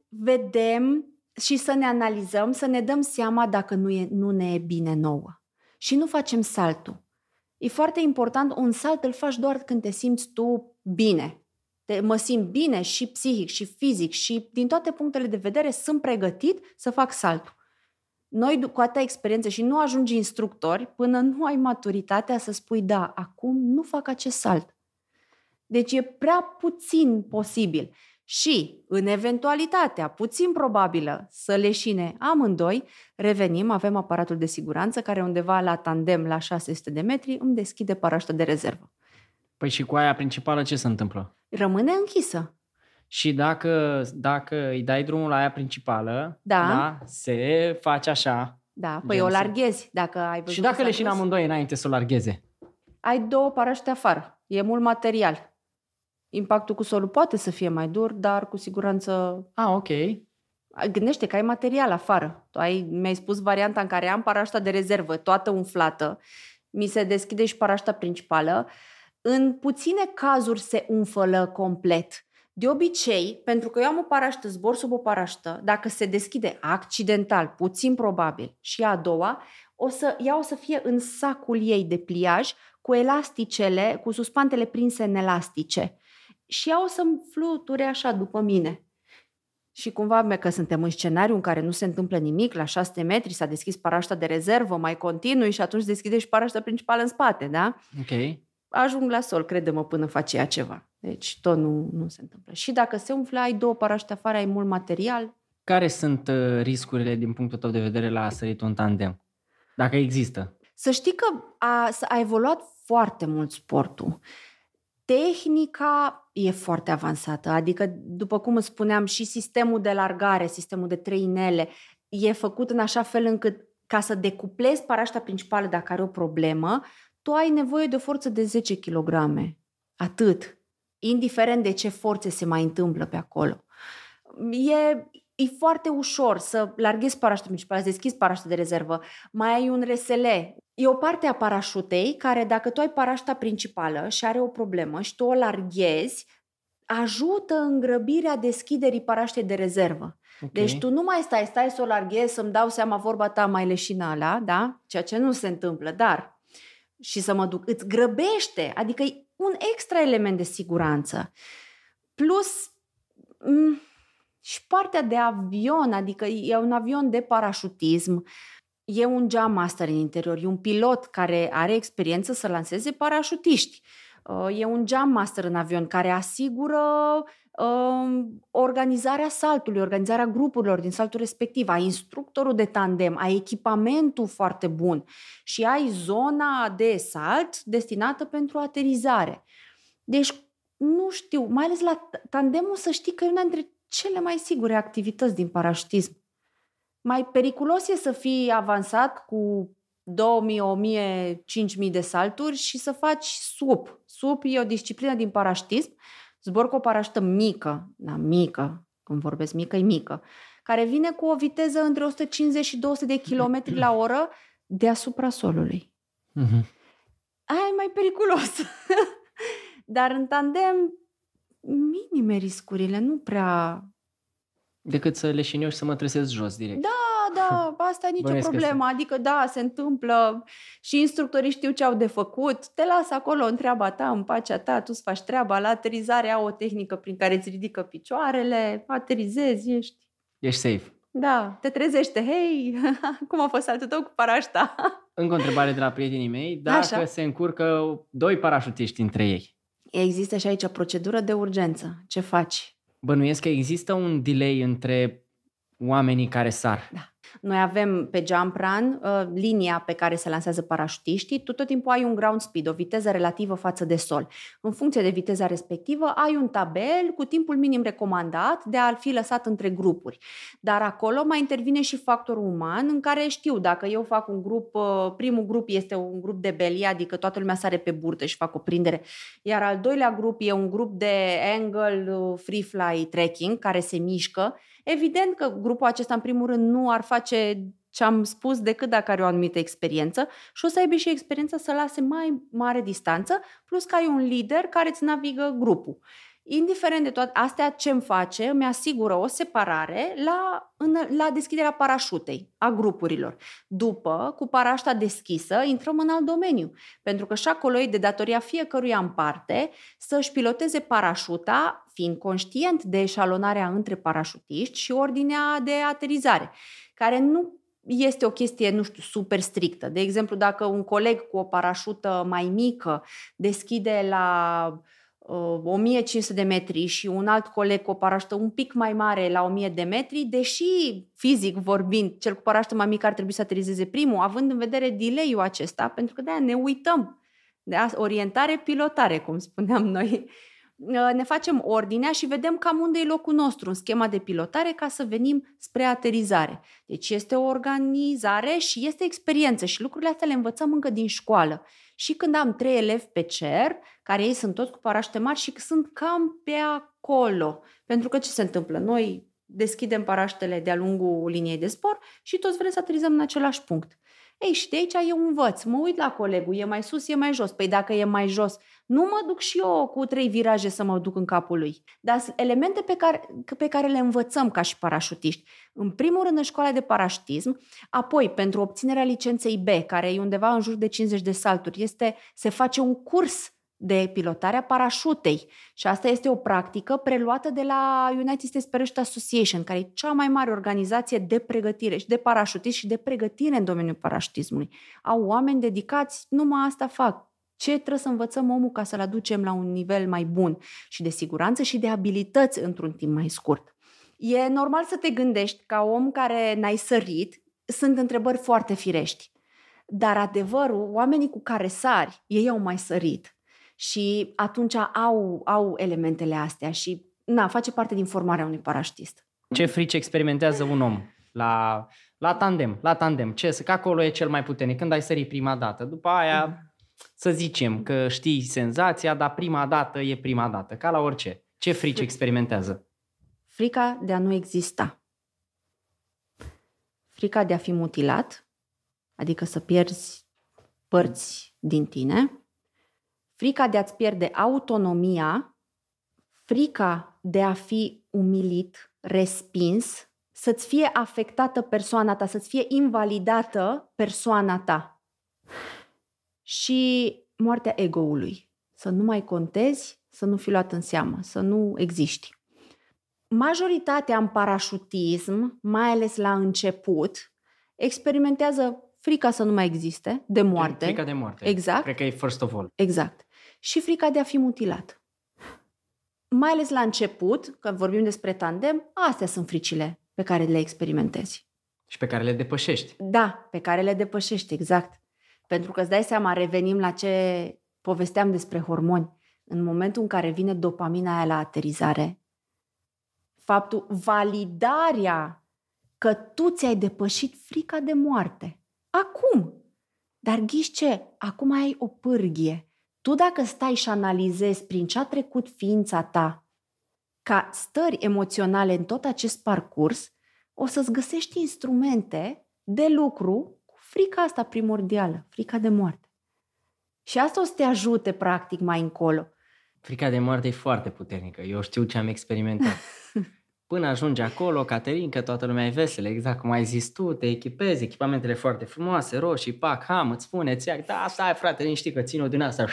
vedem și să ne analizăm, să ne dăm seama dacă nu, e, nu ne e bine nouă. Și nu facem saltul. E foarte important, un salt îl faci doar când te simți tu bine. Te, mă simt bine și psihic și fizic și din toate punctele de vedere sunt pregătit să fac saltul. Noi, cu atâta experiență, și nu ajungi instructori până nu ai maturitatea să spui, da, acum nu fac acest salt. Deci e prea puțin posibil. Și, în eventualitatea puțin probabilă să leșine amândoi, revenim, avem aparatul de siguranță care undeva la tandem la șase sute de metri îmi deschide parașuta de rezervă. Păi și cu aia principală ce se întâmplă? Rămâne închisă. Și dacă, dacă îi dai drumul la aia principală, Da. da, se face așa. Da, păi Gen o să- larghezi. Dacă ai văzut Și dacă că s-a leșină dus, amândoi înainte să o largheze? ai două parașute afară. E mult material. Impactul cu solul poate să fie mai dur, dar cu siguranță... Ah, ok. Gândește că ai material afară. Tu ai, mi-ai spus varianta în care am parașuta de rezervă, toată umflată. Mi se deschide și parașuta principală. În puține cazuri se umflă complet. De obicei, pentru că eu am o parașută, zbor sub o parașută, dacă se deschide accidental, puțin probabil, și a doua, o să, ea o să fie în sacul ei de pliaj, cu elasticele, cu suspantele prinse în elastice. Și ea o să-mi fluture așa după mine. Și cumva, că suntem în scenariu în care nu se întâmplă nimic, la șase sute metri s-a deschis parașuta de rezervă, mai continui și atunci deschide și parașuta principală în spate, da? Ok. Ajung la sol, crede-mă, până face ea ceva. Deci tot nu, nu se întâmplă. Și dacă se umflă, ai două parașute afară, ai mult material. Care sunt uh, riscurile din punctul tău de vedere la săritul în tandem? Dacă există. Să știi că a, a evoluat foarte mult sportul. Tehnica e foarte avansată, adică, după cum îți spuneam, și sistemul de largare, sistemul de trei inele, e făcut în așa fel încât, ca să decuplezi parașuta principală dacă are o problemă, tu ai nevoie de o forță de zece kilograme. Atât. Indiferent de ce forțe se mai întâmplă pe acolo. E, e foarte ușor să larghezi parașuta principală, să deschizi parașuta de rezervă. Mai ai un R S L. E o parte a parașutei care, dacă tu ai parașuta principală și are o problemă și tu o larghezi, ajută în grăbirea deschiderii parașutei de rezervă. Okay. Deci tu nu mai stai, stai să o larghezi, să-mi dau seama, vorba ta, mai leșină ăla, da? Ceea ce nu se întâmplă, dar și să mă duc, îți grăbește, adică e un extra element de siguranță. Plus, Mm, și partea de avion, adică e un avion de parașutism, e un jump master în interior, e un pilot care are experiență să lanseze parașutiști. E un jump master în avion care asigură uh, organizarea saltului, organizarea grupurilor din saltul respectiv, ai instructorul de tandem, ai echipamentul foarte bun și ai zona de salt destinată pentru aterizare. Deci, nu știu, mai ales la tandemul, să știi că e una dintre cele mai sigure activități din parașutism. Mai periculos e să fii avansat cu două mii, o mie, cinci mii de salturi și să faci S U P. S U P e o disciplină din parașutism, zbor cu o parașută mică, da, mică, când vorbesc mică, e mică, care vine cu o viteză între o sută cincizeci și două sute de kilometri la oră deasupra solului. Mm-hmm. Aia e mai periculos. Dar în tandem, minime riscurile, nu prea... Decât să leșin eu și să mă tresez jos direct. Da, da, asta e nicio problemă. Adică, da, se întâmplă și instructorii știu ce au de făcut. Te lasă acolo în treaba ta, în pacea ta, tu îți faci treaba. La aterizare au o tehnică prin care îți ridică picioarele, aterizezi, ești... Ești safe. Da, te trezește. Hei, cum a fost saltul tău cu parașuta? Încă o întrebare de la prietenii mei. Dacă Așa. se încurcă doi parașutiști între ei? Există și aici procedură de urgență. Ce faci? Bănuiesc că există un delay între oamenii care sar. Da. Noi avem pe Jump Run uh, linia pe care se lansează parașutiștii. Tu tot timpul ai un ground speed, o viteză relativă față de sol. În funcție de viteza respectivă, ai un tabel cu timpul minim recomandat de a fi lăsat între grupuri. Dar acolo mai intervine și factorul uman, în care știu, dacă eu fac un grup, uh, primul grup este un grup de belie, adică toată lumea sare pe burtă și fac o prindere, iar al doilea grup e un grup de angle uh, free fly trekking, care se mișcă. Evident că grupul acesta, în primul rând, nu ar face ce am spus decât dacă are o anumită experiență și o să aibă și experiența să lase mai mare distanță, plus că ai un lider care îți navigă grupul. Indiferent de toate astea, ce îmi face? Îmi asigură o separare la, în, la deschiderea parașutei, a grupurilor. După, cu parașuta deschisă, intrăm în alt domeniu, pentru că și acolo e de datoria fiecăruia în parte să-și piloteze parașuta, fiind conștient de eșalonarea între parașutiști și ordinea de aterizare, care nu este o chestie, nu știu, super strictă. De exemplu, dacă un coleg cu o parașută mai mică deschide la o mie cinci sute de metri și un alt coleg cu o parașută un pic mai mare la o mie de metri, deși fizic vorbind, cel cu parașută mai mică ar trebui să aterizeze primul, având în vedere delay-ul acesta, pentru că de-aia ne uităm. De orientare, pilotare, cum spuneam noi. Ne facem ordinea și vedem cam unde e locul nostru în schema de pilotare ca să venim spre aterizare. Deci este o organizare și este experiență și lucrurile astea le învățăm încă din școală. Și când am trei elevi pe cer, care ei sunt toți cu parașute mari și sunt cam pe acolo. Pentru că ce se întâmplă? Noi deschidem parașutele de-a lungul liniei de zbor și toți vrem să aterizăm în același punct. Ei, și de aici eu învăț. Mă uit la colegul, e mai sus, e mai jos. Păi dacă e mai jos, nu mă duc și eu cu trei viraje să mă duc în capul lui. Dar sunt elemente pe care, pe care le învățăm ca și parașutiști. În primul rând în școala de parașutism, apoi pentru obținerea licenței B, care e undeva în jur de cincizeci de salturi, este, se face un curs de pilotarea parașutei. Și asta este o practică preluată de la United States Parachute Association, care e cea mai mare organizație de pregătire și de parașutism și de pregătire în domeniul parașutismului. Au oameni dedicați, numai asta fac. Ce trebuie să învățăm omul ca să-l aducem la un nivel mai bun și de siguranță și de abilități într-un timp mai scurt. E normal să te gândești, ca om care n-ai sărit, sunt întrebări foarte firești. Dar adevărul, oamenii cu care sari, ei au mai sărit. Și atunci au, au elementele astea și na, face parte din formarea unui parașutist. Ce frici experimentează un om la, la tandem? La tandem. Ce? Că acolo e cel mai puternic. Când ai sărit prima dată. După aia, mm. să zicem că știi senzația, dar prima dată e prima dată. Ca la orice. Ce frici experimentează? Frica de a nu exista. Frica de a fi mutilat, adică să pierzi părți din tine. Frica de a-ți pierde autonomia, frica de a fi umilit, respins, să-ți fie afectată persoana ta, să-ți fie invalidată persoana ta. Și moartea ego-ului. Să nu mai contezi, să nu fii luat în seamă, să nu existi. Majoritatea în parașutism, mai ales la început, experimentează frica să nu mai existe, de moarte. Frica de moarte. Exact. Cred că e first of all. Exact. Și frica de a fi mutilat. Mai ales la început, când vorbim despre tandem, astea sunt fricile pe care le experimentezi. Și pe care le depășești. Da, pe care le depășești, exact. Pentru că îți dai seama, revenim la ce povesteam despre hormoni. În momentul în care vine dopamina aia la aterizare, faptul, validarea că tu ți-ai depășit frica de moarte. Acum. Dar ghiși ce? Acum ai o pârghie. Tu dacă stai și analizezi prin ce a trecut ființa ta ca stări emoționale în tot acest parcurs, o să-ți găsești instrumente de lucru cu frica asta primordială, frica de moarte. Și asta o să te ajute practic mai încolo. Frica de moarte e foarte puternică. Eu știu ce am experimentat. Până ajungi acolo, Caterin, că toată lumea e veselă, exact cum ai zis tu, te echipezi, echipamentele foarte frumoase, roșii, pac, ham, îți spune, ți da, stai frate, liniștit că țin-o din asta.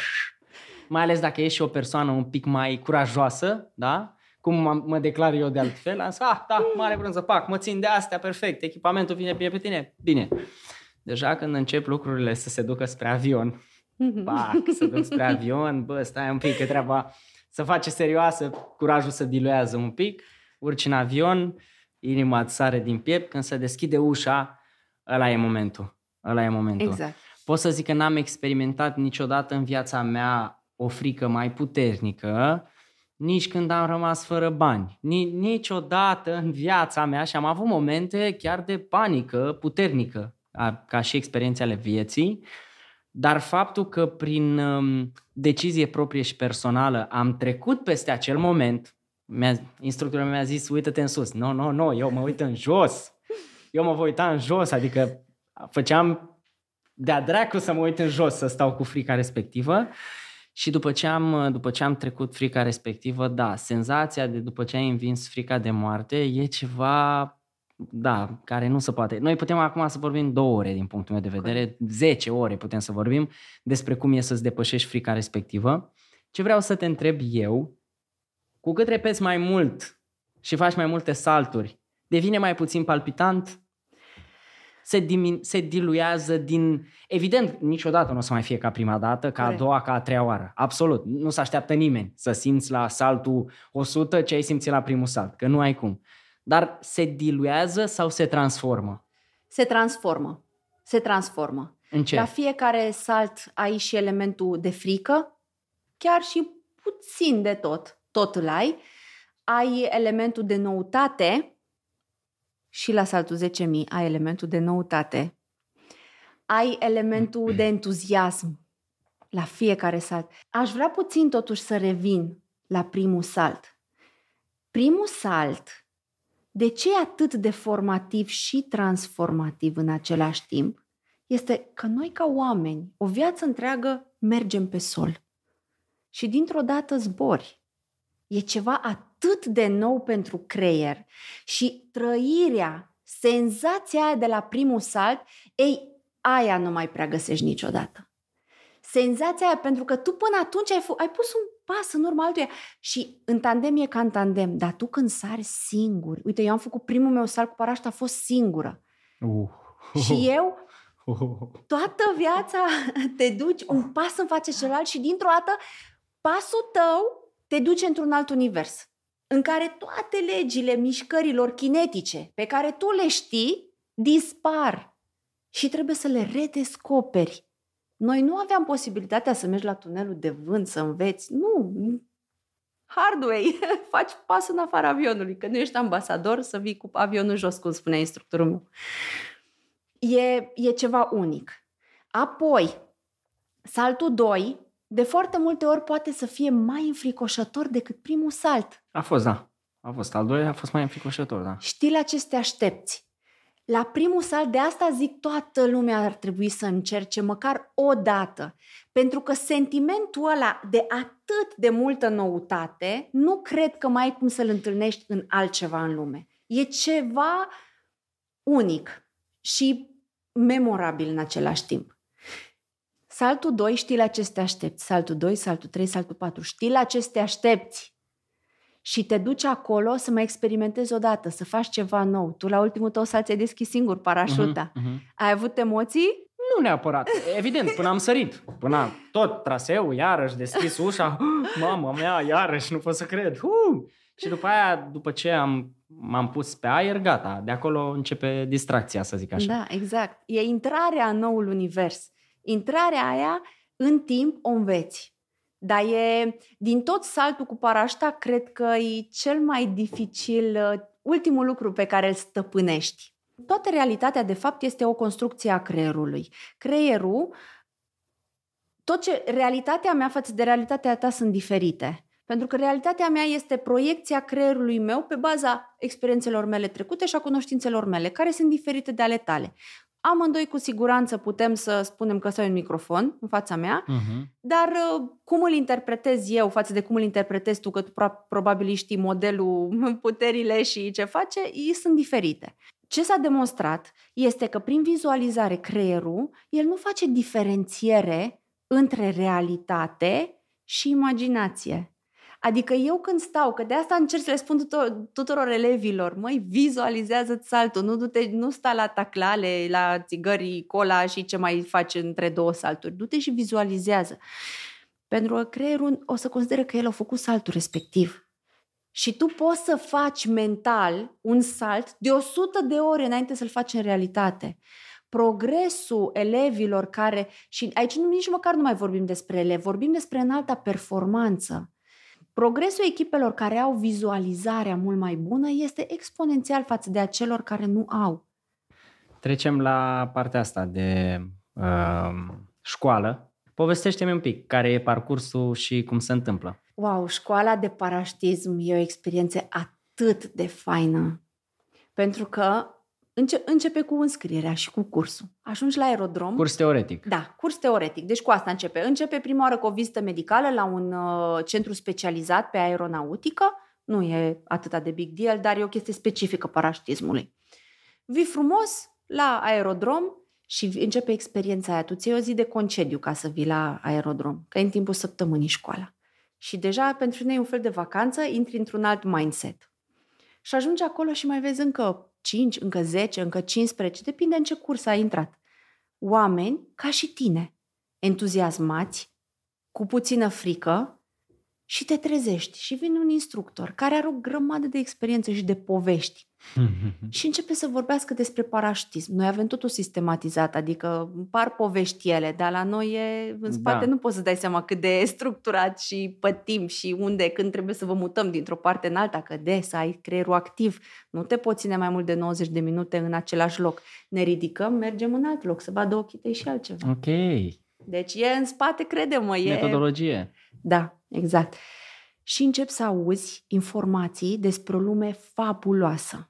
Mai ales dacă ești și o persoană un pic mai curajoasă, da? Cum mă declar eu de altfel, am zis, ah, da, mare brânză, pac, mă țin de astea, perfect, echipamentul vine bine pe tine, bine. Deja când încep lucrurile să se ducă spre avion, pac, să duc spre avion, bă, stai un pic, că treaba să face serioasă, curajul să diluează un pic, urci în avion, inima îți sare din piept, când se deschide ușa, ăla e momentul, ăla e momentul. Exact. Pot să zic că n-am experimentat niciodată în viața mea o frică mai puternică, nici când am rămas fără bani. Ni- niciodată în viața mea și am avut momente chiar de panică puternică, ca și experiențe ale vieții, dar faptul că prin um, decizie proprie și personală am trecut peste acel moment, mi-a, instructorul mi-a zis, uită-te în sus. Nu, nu, nu, eu mă uit în jos. Eu mă voi uita în jos, adică făceam de-a dracu să mă uit în jos, să stau cu frica respectivă. Și după ce am, după ce am trecut frica respectivă, da, senzația de după ce ai învins frica de moarte e ceva, da, care nu se poate. Noi putem acum să vorbim două ore din punctul meu de vedere, zece ore putem să vorbim despre cum e să-ți depășești frica respectivă. Ce vreau să te întreb eu, cu cât repezi mai mult și faci mai multe salturi, devine mai puțin palpitant? Se, dimin- se diluează din... Evident, niciodată nu o să mai fie ca prima dată, ca Corect. a doua, ca a treia oară. Absolut. Nu se așteaptă nimeni să simți la saltul o sută ce ai simțit la primul salt, că nu ai cum. Dar se diluează sau se transformă? Se transformă. Se transformă. În ce? La fiecare salt ai și elementul de frică, chiar și puțin de tot. Tot îl ai. Ai elementul de noutate și la saltul zece mii ai elementul de noutate. Ai elementul de entuziasm la fiecare salt. Aș vrea puțin totuși să revin la primul salt. Primul salt, de ce e atât de formativ și transformativ în același timp, este că noi ca oameni, o viață întreagă, mergem pe sol. Și dintr-o dată zbori. E ceva atât de nou pentru creier și trăirea, senzația aia de la primul salt, ei, aia nu mai prea găsești niciodată. Senzația aia, pentru că tu până atunci ai, f- ai pus un pas în urma altuia și în tandem e ca în tandem, dar tu când sari singur, uite, eu am făcut primul meu salt cu parașută, a fost singură. Uh. Și eu, toată viața te duci un pas în fața celălalt și dintr-o dată pasul tău te duce într-un alt univers, în care toate legile mișcărilor kinetice pe care tu le știi dispar și trebuie să le redescoperi. Noi nu aveam posibilitatea să mergi la tunelul de vânt, să înveți. Nu, hard way, faci pas în afara avionului, că nu ești ambasador să vii cu avionul jos, cum spunea instructorul meu. E, e ceva unic. Apoi, saltul doi, de foarte multe ori poate să fie mai înfricoșător decât primul salt. A fost, da. A fost. Al doilea a fost mai înfricoșător, da. Știi la ce te aștepți. La primul salt, de asta zic, toată lumea ar trebui să încerce măcar o dată. Pentru că sentimentul ăla de atât de multă noutate, nu cred că mai ai cum să-l întâlnești în altceva în lume. E ceva unic și memorabil în același timp. Saltul doi, știi la ce te aștepți. Saltul doi, saltul trei, saltul patru, știi la ce te aștepți. și te duci acolo să mai experimentezi odată, să faci ceva nou. Tu la ultimul tău salt ți-ai deschis singur parașuta. Uh-huh, uh-huh. Ai avut emoții? Nu neapărat. Evident, până am sărit. Până tot traseul, iarăși deschis ușa. Mama mea, iarăși, nu pot să cred. Uh! Și după aia, după ce am, m-am pus pe aer, gata. De acolo începe distracția, să zic așa. Da, exact. E intrarea în noul univers. Intrarea aia, în timp, o înveți. Dar e, din tot saltul cu parașuta, cred că e cel mai dificil, ultimul lucru pe care îl stăpânești. Toată realitatea, de fapt, este o construcție a creierului. Creierul, tot ce, realitatea mea față de realitatea ta sunt diferite. Pentru că realitatea mea este proiecția creierului meu pe baza experiențelor mele trecute și a cunoștințelor mele, care sunt diferite de ale tale. Amândoi cu siguranță putem să spunem că stai un microfon în fața mea, uh-huh. dar cum îl interpretez eu față de cum îl interpretezi tu, că tu probabil știi modelul, puterile și ce face, ei sunt diferite. Ce s-a demonstrat este că prin vizualizare creierul, el nu face diferențiere între realitate și imaginație. Adică eu când stau, că de asta încerc să le spun tuturor, tuturor elevilor, măi, vizualizează-ți saltul, nu, du-te, nu sta la taclale, la țigării, cola și ce mai faci între două salturi. Du-te și vizualizează. Pentru că creierul o să consideră că el a făcut saltul respectiv. Și tu poți să faci mental un salt de o sută de ori înainte să-l faci în realitate. Progresul elevilor care, și aici nici măcar nu mai vorbim despre elevi, vorbim despre înalta performanță. Progresul echipelor care au vizualizarea mult mai bună este exponențial față de acelor care nu au. Trecem la partea asta de uh, școală. Povestește-mi un pic care e parcursul și cum se întâmplă. Wow, școala de parașutism e o experiență atât de faină. Pentru că înce- începe cu înscrierea și cu cursul. Ajungi la aerodrom. Curs teoretic. Da, curs teoretic. Deci cu asta începe. Începe prima oară cu o vizită medicală la un uh, centru specializat pe aeronautică. Nu e atâta de big deal, dar e o chestie specifică parașutismului. Vii frumos la aerodrom și începe experiența aia. Tu ți iei o zi de concediu ca să vii la aerodrom, că e în timpul săptămânii școala. Și deja pentru noi e un fel de vacanță, intri într-un alt mindset. Și ajungi acolo și mai vezi încă cinci, încă zece, încă cincisprezece, depinde în ce curs ai intrat. Oameni ca și tine, entuziasmați, cu puțină frică și te trezești și vine un instructor care are o grămadă de experiență și de povești. Și începe să vorbească despre parașutism. Noi avem totul sistematizat, adică par povești ele, dar la noi e, în spate da. Nu poți să dai seama cât de structurat și pe timp și unde, când trebuie să vă mutăm dintr-o parte în alta, că de să ai creierul activ. Nu te poți ține mai mult de nouăzeci de minute în același loc. Ne ridicăm, mergem în alt loc, să vadă ochii tăi și altceva. Ok. Deci e în spate, crede-mă. E... Metodologie. Da, exact. Și începi să auzi informații despre o lume fabuloasă.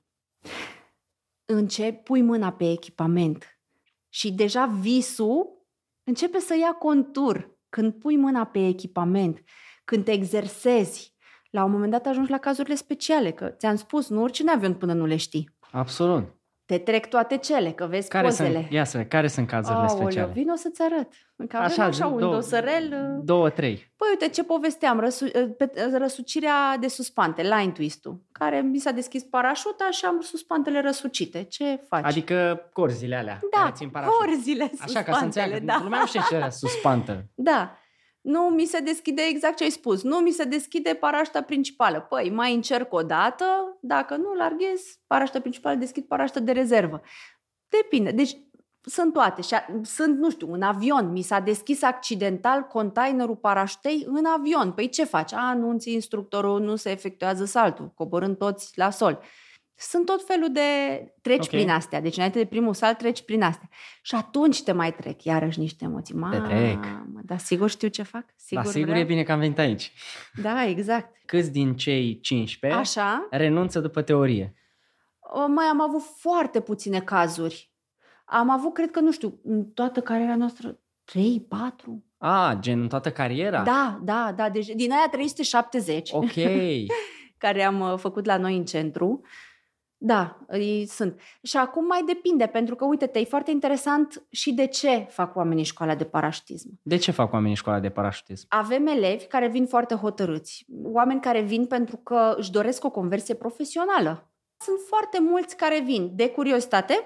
Începi, pui mâna pe echipament și deja visul începe să ia contur. Când pui mâna pe echipament, când te exersezi, la un moment dat ajungi la cazurile speciale, că ți-am spus, nu urci în avion până nu le știi. Absolut. Te trec toate cele, că vezi care pozele. Sunt, ia să vezi, care sunt cazurile Aoleu, speciale? vino să-ți arăt. Că avem așa, așa un două, dosărel. Două, trei. Păi uite ce povesteam, răsu- răsucirea de suspante, line twist-ul, care mi s-a deschis parașuta și am suspantele răsucite. Ce faci? Adică corzile alea. Da, corzile, suspantele. Așa, ca să înțeleagă, da. lumea nu știe ce era suspantă. Da. Nu mi se deschide exact ce ai spus. Nu mi se deschide parașuta principală. Păi, mai încerc o dată, dacă nu, larghez parașuta principală, deschid parașuta de rezervă. Depinde. Deci, sunt toate. Și a, sunt, nu știu, un avion. Mi s-a deschis accidental containerul parașutei în avion. Păi ce faci? A, anunți instructorul, nu se efectuează saltul, coborând toți la sol. Sunt tot felul de... Treci okay. prin astea. Deci înainte de primul salt treci prin astea. Și atunci te mai trec iarăși niște emoții. Mamă, dar sigur știu ce fac? Sigur, da, sigur vreau? E bine că am venit aici. Da, exact. Câți din cei cincisprezece Așa? renunță după teorie? Mai am avut foarte puține cazuri. Am avut, cred că, nu știu, în toată cariera noastră, trei, patru. A, gen în toată cariera? Da, da, da. Deci din aia trei sute șaptezeci. Ok. care am făcut la noi în centru. Da, îi sunt. Și acum mai depinde, pentru că, uite-te, e foarte interesant și de ce fac oamenii școala de parașutism. De ce fac oamenii școala de parașutism? Avem elevi care vin foarte hotărâți, oameni care vin pentru că își doresc o conversie profesională. Sunt foarte mulți care vin de curiozitate,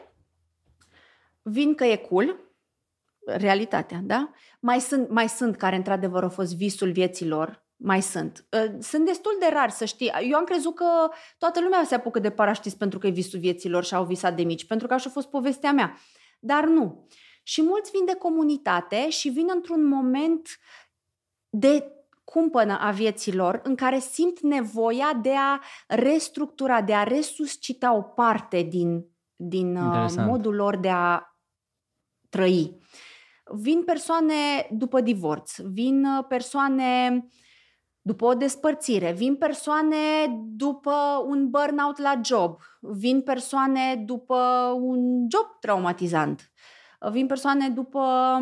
vin că e cool, realitatea, da? Mai sunt, mai sunt care, într-adevăr, au fost visul vieții lor. Mai sunt. Sunt destul de rari, să știi. Eu am crezut că toată lumea se apucă de parașutism pentru că e visul vieților și au visat de mici, pentru că așa a fost povestea mea. Dar nu. Și mulți vin de comunitate și vin într-un moment de cumpănă a vieților în care simt nevoia de a restructura, de a resuscita o parte din, din modul lor de a trăi. Vin persoane după divorț, vin persoane după o despărțire, vin persoane după un burnout la job, vin persoane după un job traumatizant, vin persoane după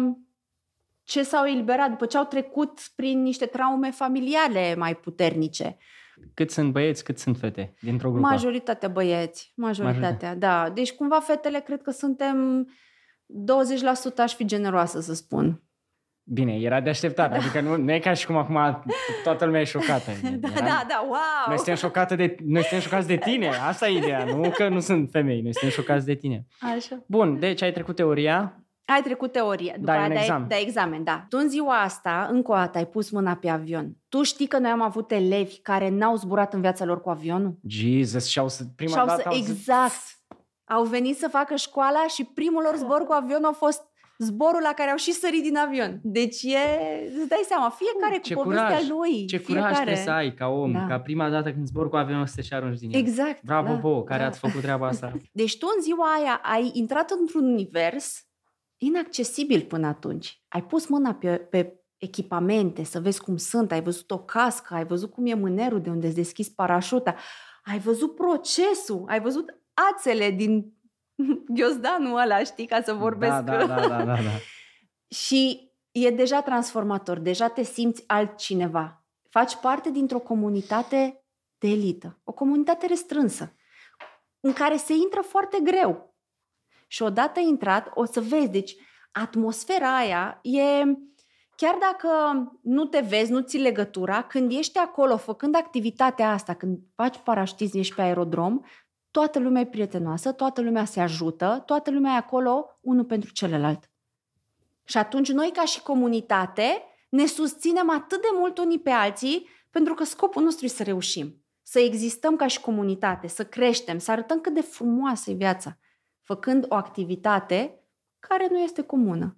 ce s-au eliberat, după ce au trecut prin niște traume familiale mai puternice. Cât sunt băieți, cât sunt fete dintr-o grupă? Majoritatea băieți, majoritatea, majoritatea. Da. Deci cumva fetele cred că suntem douăzeci la sută, aș fi generoasă să spun. Bine, era de așteptat, da. Adică nu, nu e ca și cum acum toată lumea e șocată. Da, era... da, da, wow! Noi suntem, șocate de, noi suntem șocați de tine, asta e ideea, nu că nu sunt femei, noi suntem șocați de tine. Așa. Bun, deci ai trecut teoria. Ai trecut teoria, după dai aia dai examen. dai examen, da. Tu în ziua asta, încă o dată, ai pus mâna pe avion. Tu știi că noi am avut elevi care n-au zburat în viața lor cu avionul? Jesus, și-au să, prima și-au dată să, au exact. Să... Au venit să facă școala și primul lor zbor cu avionul a fost zborul la care au și sărit din avion. Deci e, îți dai seama, fiecare ce cu povestea curaj, lui. Ce fiecare. curaj trebuie să ai ca om, Da. ca prima dată când zbor cu avionul să te arunci din el. Exact. Bravo, da, Bo, care da. ați făcut treaba asta. Deci tu în ziua aia ai intrat într-un univers inaccesibil până atunci. Ai pus mâna pe, pe echipamente, să vezi cum sunt, ai văzut o cască, ai văzut cum e mânerul de unde îți deschizi parașuta, ai văzut procesul, ai văzut ațele din ghiozdanul ăla, știi, ca să vorbesc. Da, da, da, da, da, da. Și e deja transformator, deja te simți altcineva. Faci parte dintr-o comunitate de elită, o comunitate restrânsă, în care se intră foarte greu. Și odată intrat, o să vezi, deci atmosfera aia e, chiar dacă nu te vezi, nu ții legătura, când ești acolo făcând activitatea asta, când faci parașutism, ești pe aerodrom, toată lumea e prietenoasă, toată lumea se ajută, toată lumea e acolo unul pentru celălalt. Și atunci noi ca și comunitate ne susținem atât de mult unii pe alții pentru că scopul nostru e să reușim, să existăm ca și comunitate, să creștem, să arătăm cât de frumoasă e viața, făcând o activitate care nu este comună.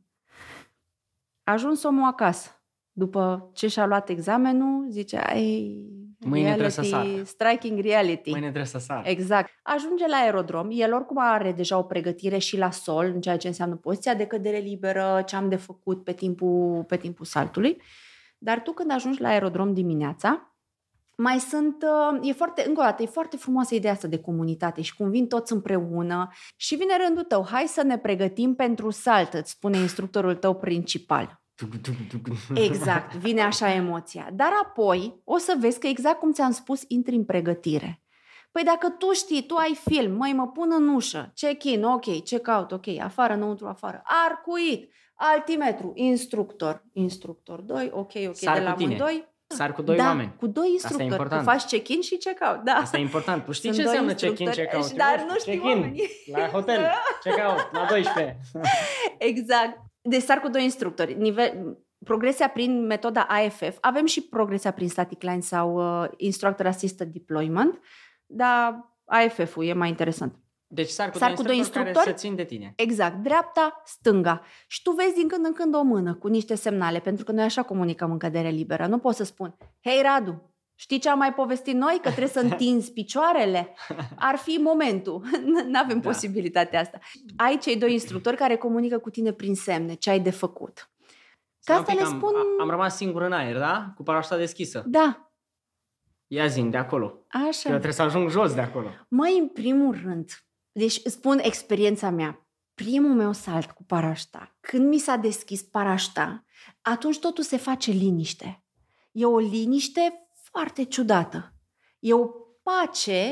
A ajuns omul acasă. După ce și-a luat examenul, zice, ai, mâine trebuie să sar. Striking reality. Mâine trebuie să sar. Exact. Ajunge la aerodrom, el oricum are deja o pregătire și la sol, în ceea ce înseamnă poziția de cădere liberă, ce am de făcut pe timpul, pe timpul saltului. Dar tu când ajungi la aerodrom dimineața, mai sunt, e foarte, încă o dată, e foarte frumoasă ideea asta de comunitate și cum vin toți împreună și vine rândul tău, hai să ne pregătim pentru salt, îți spune instructorul tău principal. Exact, vine așa emoția. Dar apoi o să vezi că exact cum ți-am spus, intri în pregătire. Păi dacă tu știi, tu ai film, măi, mă pun în ușă, check-in, ok, check-out, ok, afară, înăuntru, afară, arcuit, altimetru, instructor, instructor doi, ok, ok, Sar de la amândoi. Sar cu doi da, oameni. cu doi instructori. Tu faci check-in și check-out. Da. Asta e important. Tu știi Sunt ce înseamnă instructori, check-in, check-out? dar nu știu check-in oamenii. La hotel, check-out, la doisprezece. Exact. Deci sar cu doi instructori. Nivel, progresia prin metoda A F F. Avem și progresia prin static line sau uh, Instructor Assisted Deployment, dar A F F-ul e mai interesant. Deci sar cu, sar doi, cu doi instructori instructori care să țin de tine. Exact. Dreapta, stânga. Și tu vezi din când în când o mână cu niște semnale, pentru că noi așa comunicăm în cădere liberă. Nu pot să spun, hei Radu, știi ce am mai povestit noi? Că trebuie să întinzi picioarele? Ar fi momentul. N-avem da. posibilitatea asta. Ai cei doi instructori care comunică cu tine prin semne ce ai de făcut. Că asta le spun... Am, am rămas singur în aer, da? Cu parașuta deschisă. Da. Ia zi de acolo. Așa. Eu trebuie să ajung jos de acolo. Măi, în primul rând, deci spun experiența mea, primul meu salt cu parașuta, când mi s-a deschis parașuta, atunci totul se face liniște. E o liniște foarte ciudată. E o pace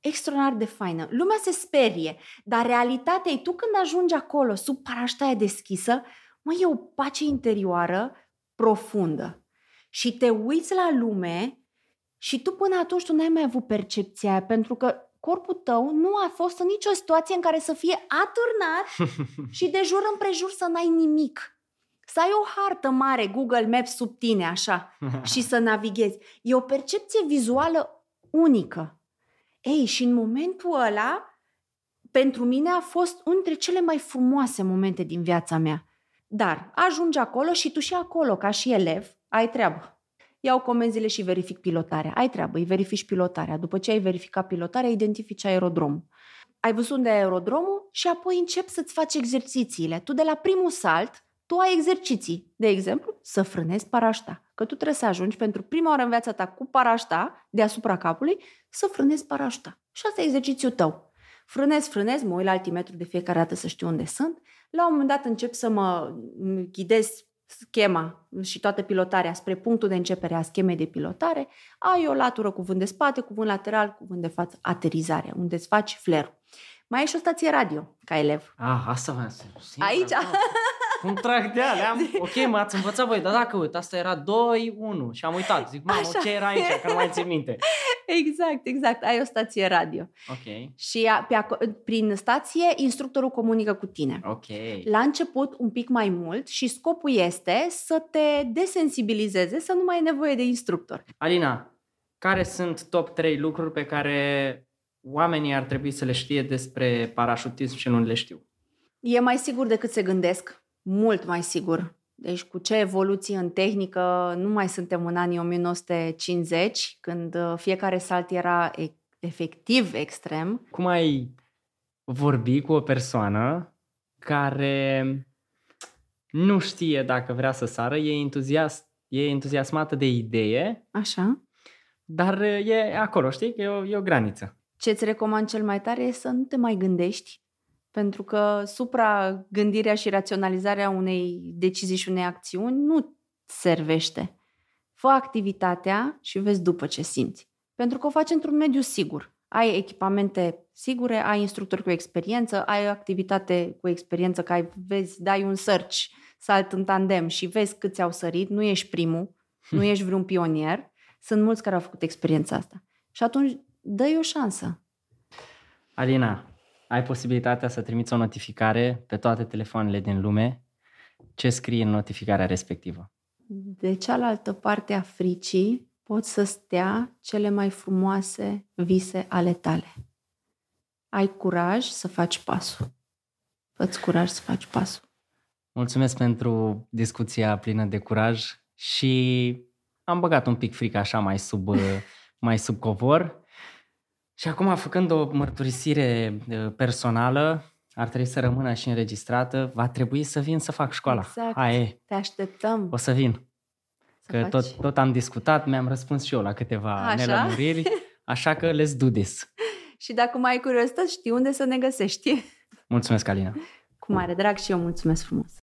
extraordinar de faină. Lumea se sperie, dar realitatea e, tu când ajungi acolo, sub parașta aia deschisă, mă, e o pace interioară profundă. Și te uiți la lume și tu până atunci tu n-ai mai avut percepția aia, pentru că corpul tău nu a fost în nicio situație în care să fie atârnat și de jur împrejur să n-ai nimic. Să ai o hartă mare, Google Maps sub tine, așa, și să navighezi. E o percepție vizuală unică. Ei, și în momentul ăla, pentru mine a fost unul dintre cele mai frumoase momente din viața mea. Dar ajungi acolo și tu și acolo, ca și elev, ai treabă. Iau comenzile și verific pilotarea. Ai treabă, îi verifici pilotarea. După ce ai verificat pilotarea, identifici aerodromul. Ai văzut unde e aerodromul și apoi începi să-ți faci exercițiile. Tu de la primul salt, tu ai exerciții. De exemplu, să frânezi parașta. Că tu trebuie să ajungi pentru prima oară în viața ta cu parașta deasupra capului, să frânezi parașta. Și asta e exercițiul tău. Frânez, frânez, mă uit la altimetru de fiecare dată să știu unde sunt. La un moment dat încep să mă ghidez schema și toată pilotarea spre punctul de începere a schemei de pilotare. Ai o latură cu vânt de spate, cu vânt lateral, cu vânt de față, aterizarea, unde îți faci flerul. Mai ai și o stație radio, ca elev. Ah, asta v-am spus. Aici? Un trag de alea. Am... Ok, m-ați învățat voi, dar dacă uit, asta era doi unu și am uitat. Zic, mamă, Așa. ce era aici, că nu mai țin minte. Exact, exact. Ai o stație radio. Ok. Și a, pe aco- prin stație, instructorul comunică cu tine. Ok. La început, un pic mai mult și scopul este să te desensibilizeze, să nu mai ai nevoie de instructor. Alina, care sunt top trei lucruri pe care oamenii ar trebui să le știe despre parașutism și nu le știu? E mai sigur decât se gândesc, mult mai sigur. Deci cu ce evoluții în tehnică, nu mai suntem în anii o mie nouă sute cincizeci, când fiecare salt era e- efectiv extrem. Cum ai vorbi cu o persoană care nu știe dacă vrea să sară, e, entuziast, e entuziasmată de idee, Așa. dar e acolo, știi? Că e o, e o graniță. Ce-ți recomand cel mai tare e să nu te mai gândești, pentru că supra-gândirea și raționalizarea unei decizii și unei acțiuni nu servește. Fă activitatea și vezi după ce simți. Pentru că o faci într-un mediu sigur. Ai echipamente sigure, ai instructori cu experiență, ai o activitate cu experiență, că ai, vezi, dai un search, salt în tandem și vezi câți au sărit, nu ești primul, nu ești vreun pionier. Sunt mulți care au făcut experiența asta. Și atunci dă-i o șansă. Alina, ai posibilitatea să trimiți o notificare pe toate telefoanele din lume. Ce scrie în notificarea respectivă? De cealaltă parte a fricii pot să stea cele mai frumoase vise ale tale. Ai curaj să faci pasul. Fă-ți curaj să faci pasul. Mulțumesc pentru discuția plină de curaj și am băgat un pic frică așa mai sub, mai sub covor. Și acum, făcând o mărturisire personală, ar trebui să rămână și înregistrată, va trebui să vin să fac școala. Exact. Aie, Te așteptăm. o să vin. Să Că faci. tot, tot am discutat, mi-am răspuns și eu la câteva Așa? nelămuriri, așa că let's do this. Și dacă mai ai curiozități, știi unde să ne găsești. Mulțumesc, Alina. Cu mare drag și eu mulțumesc frumos.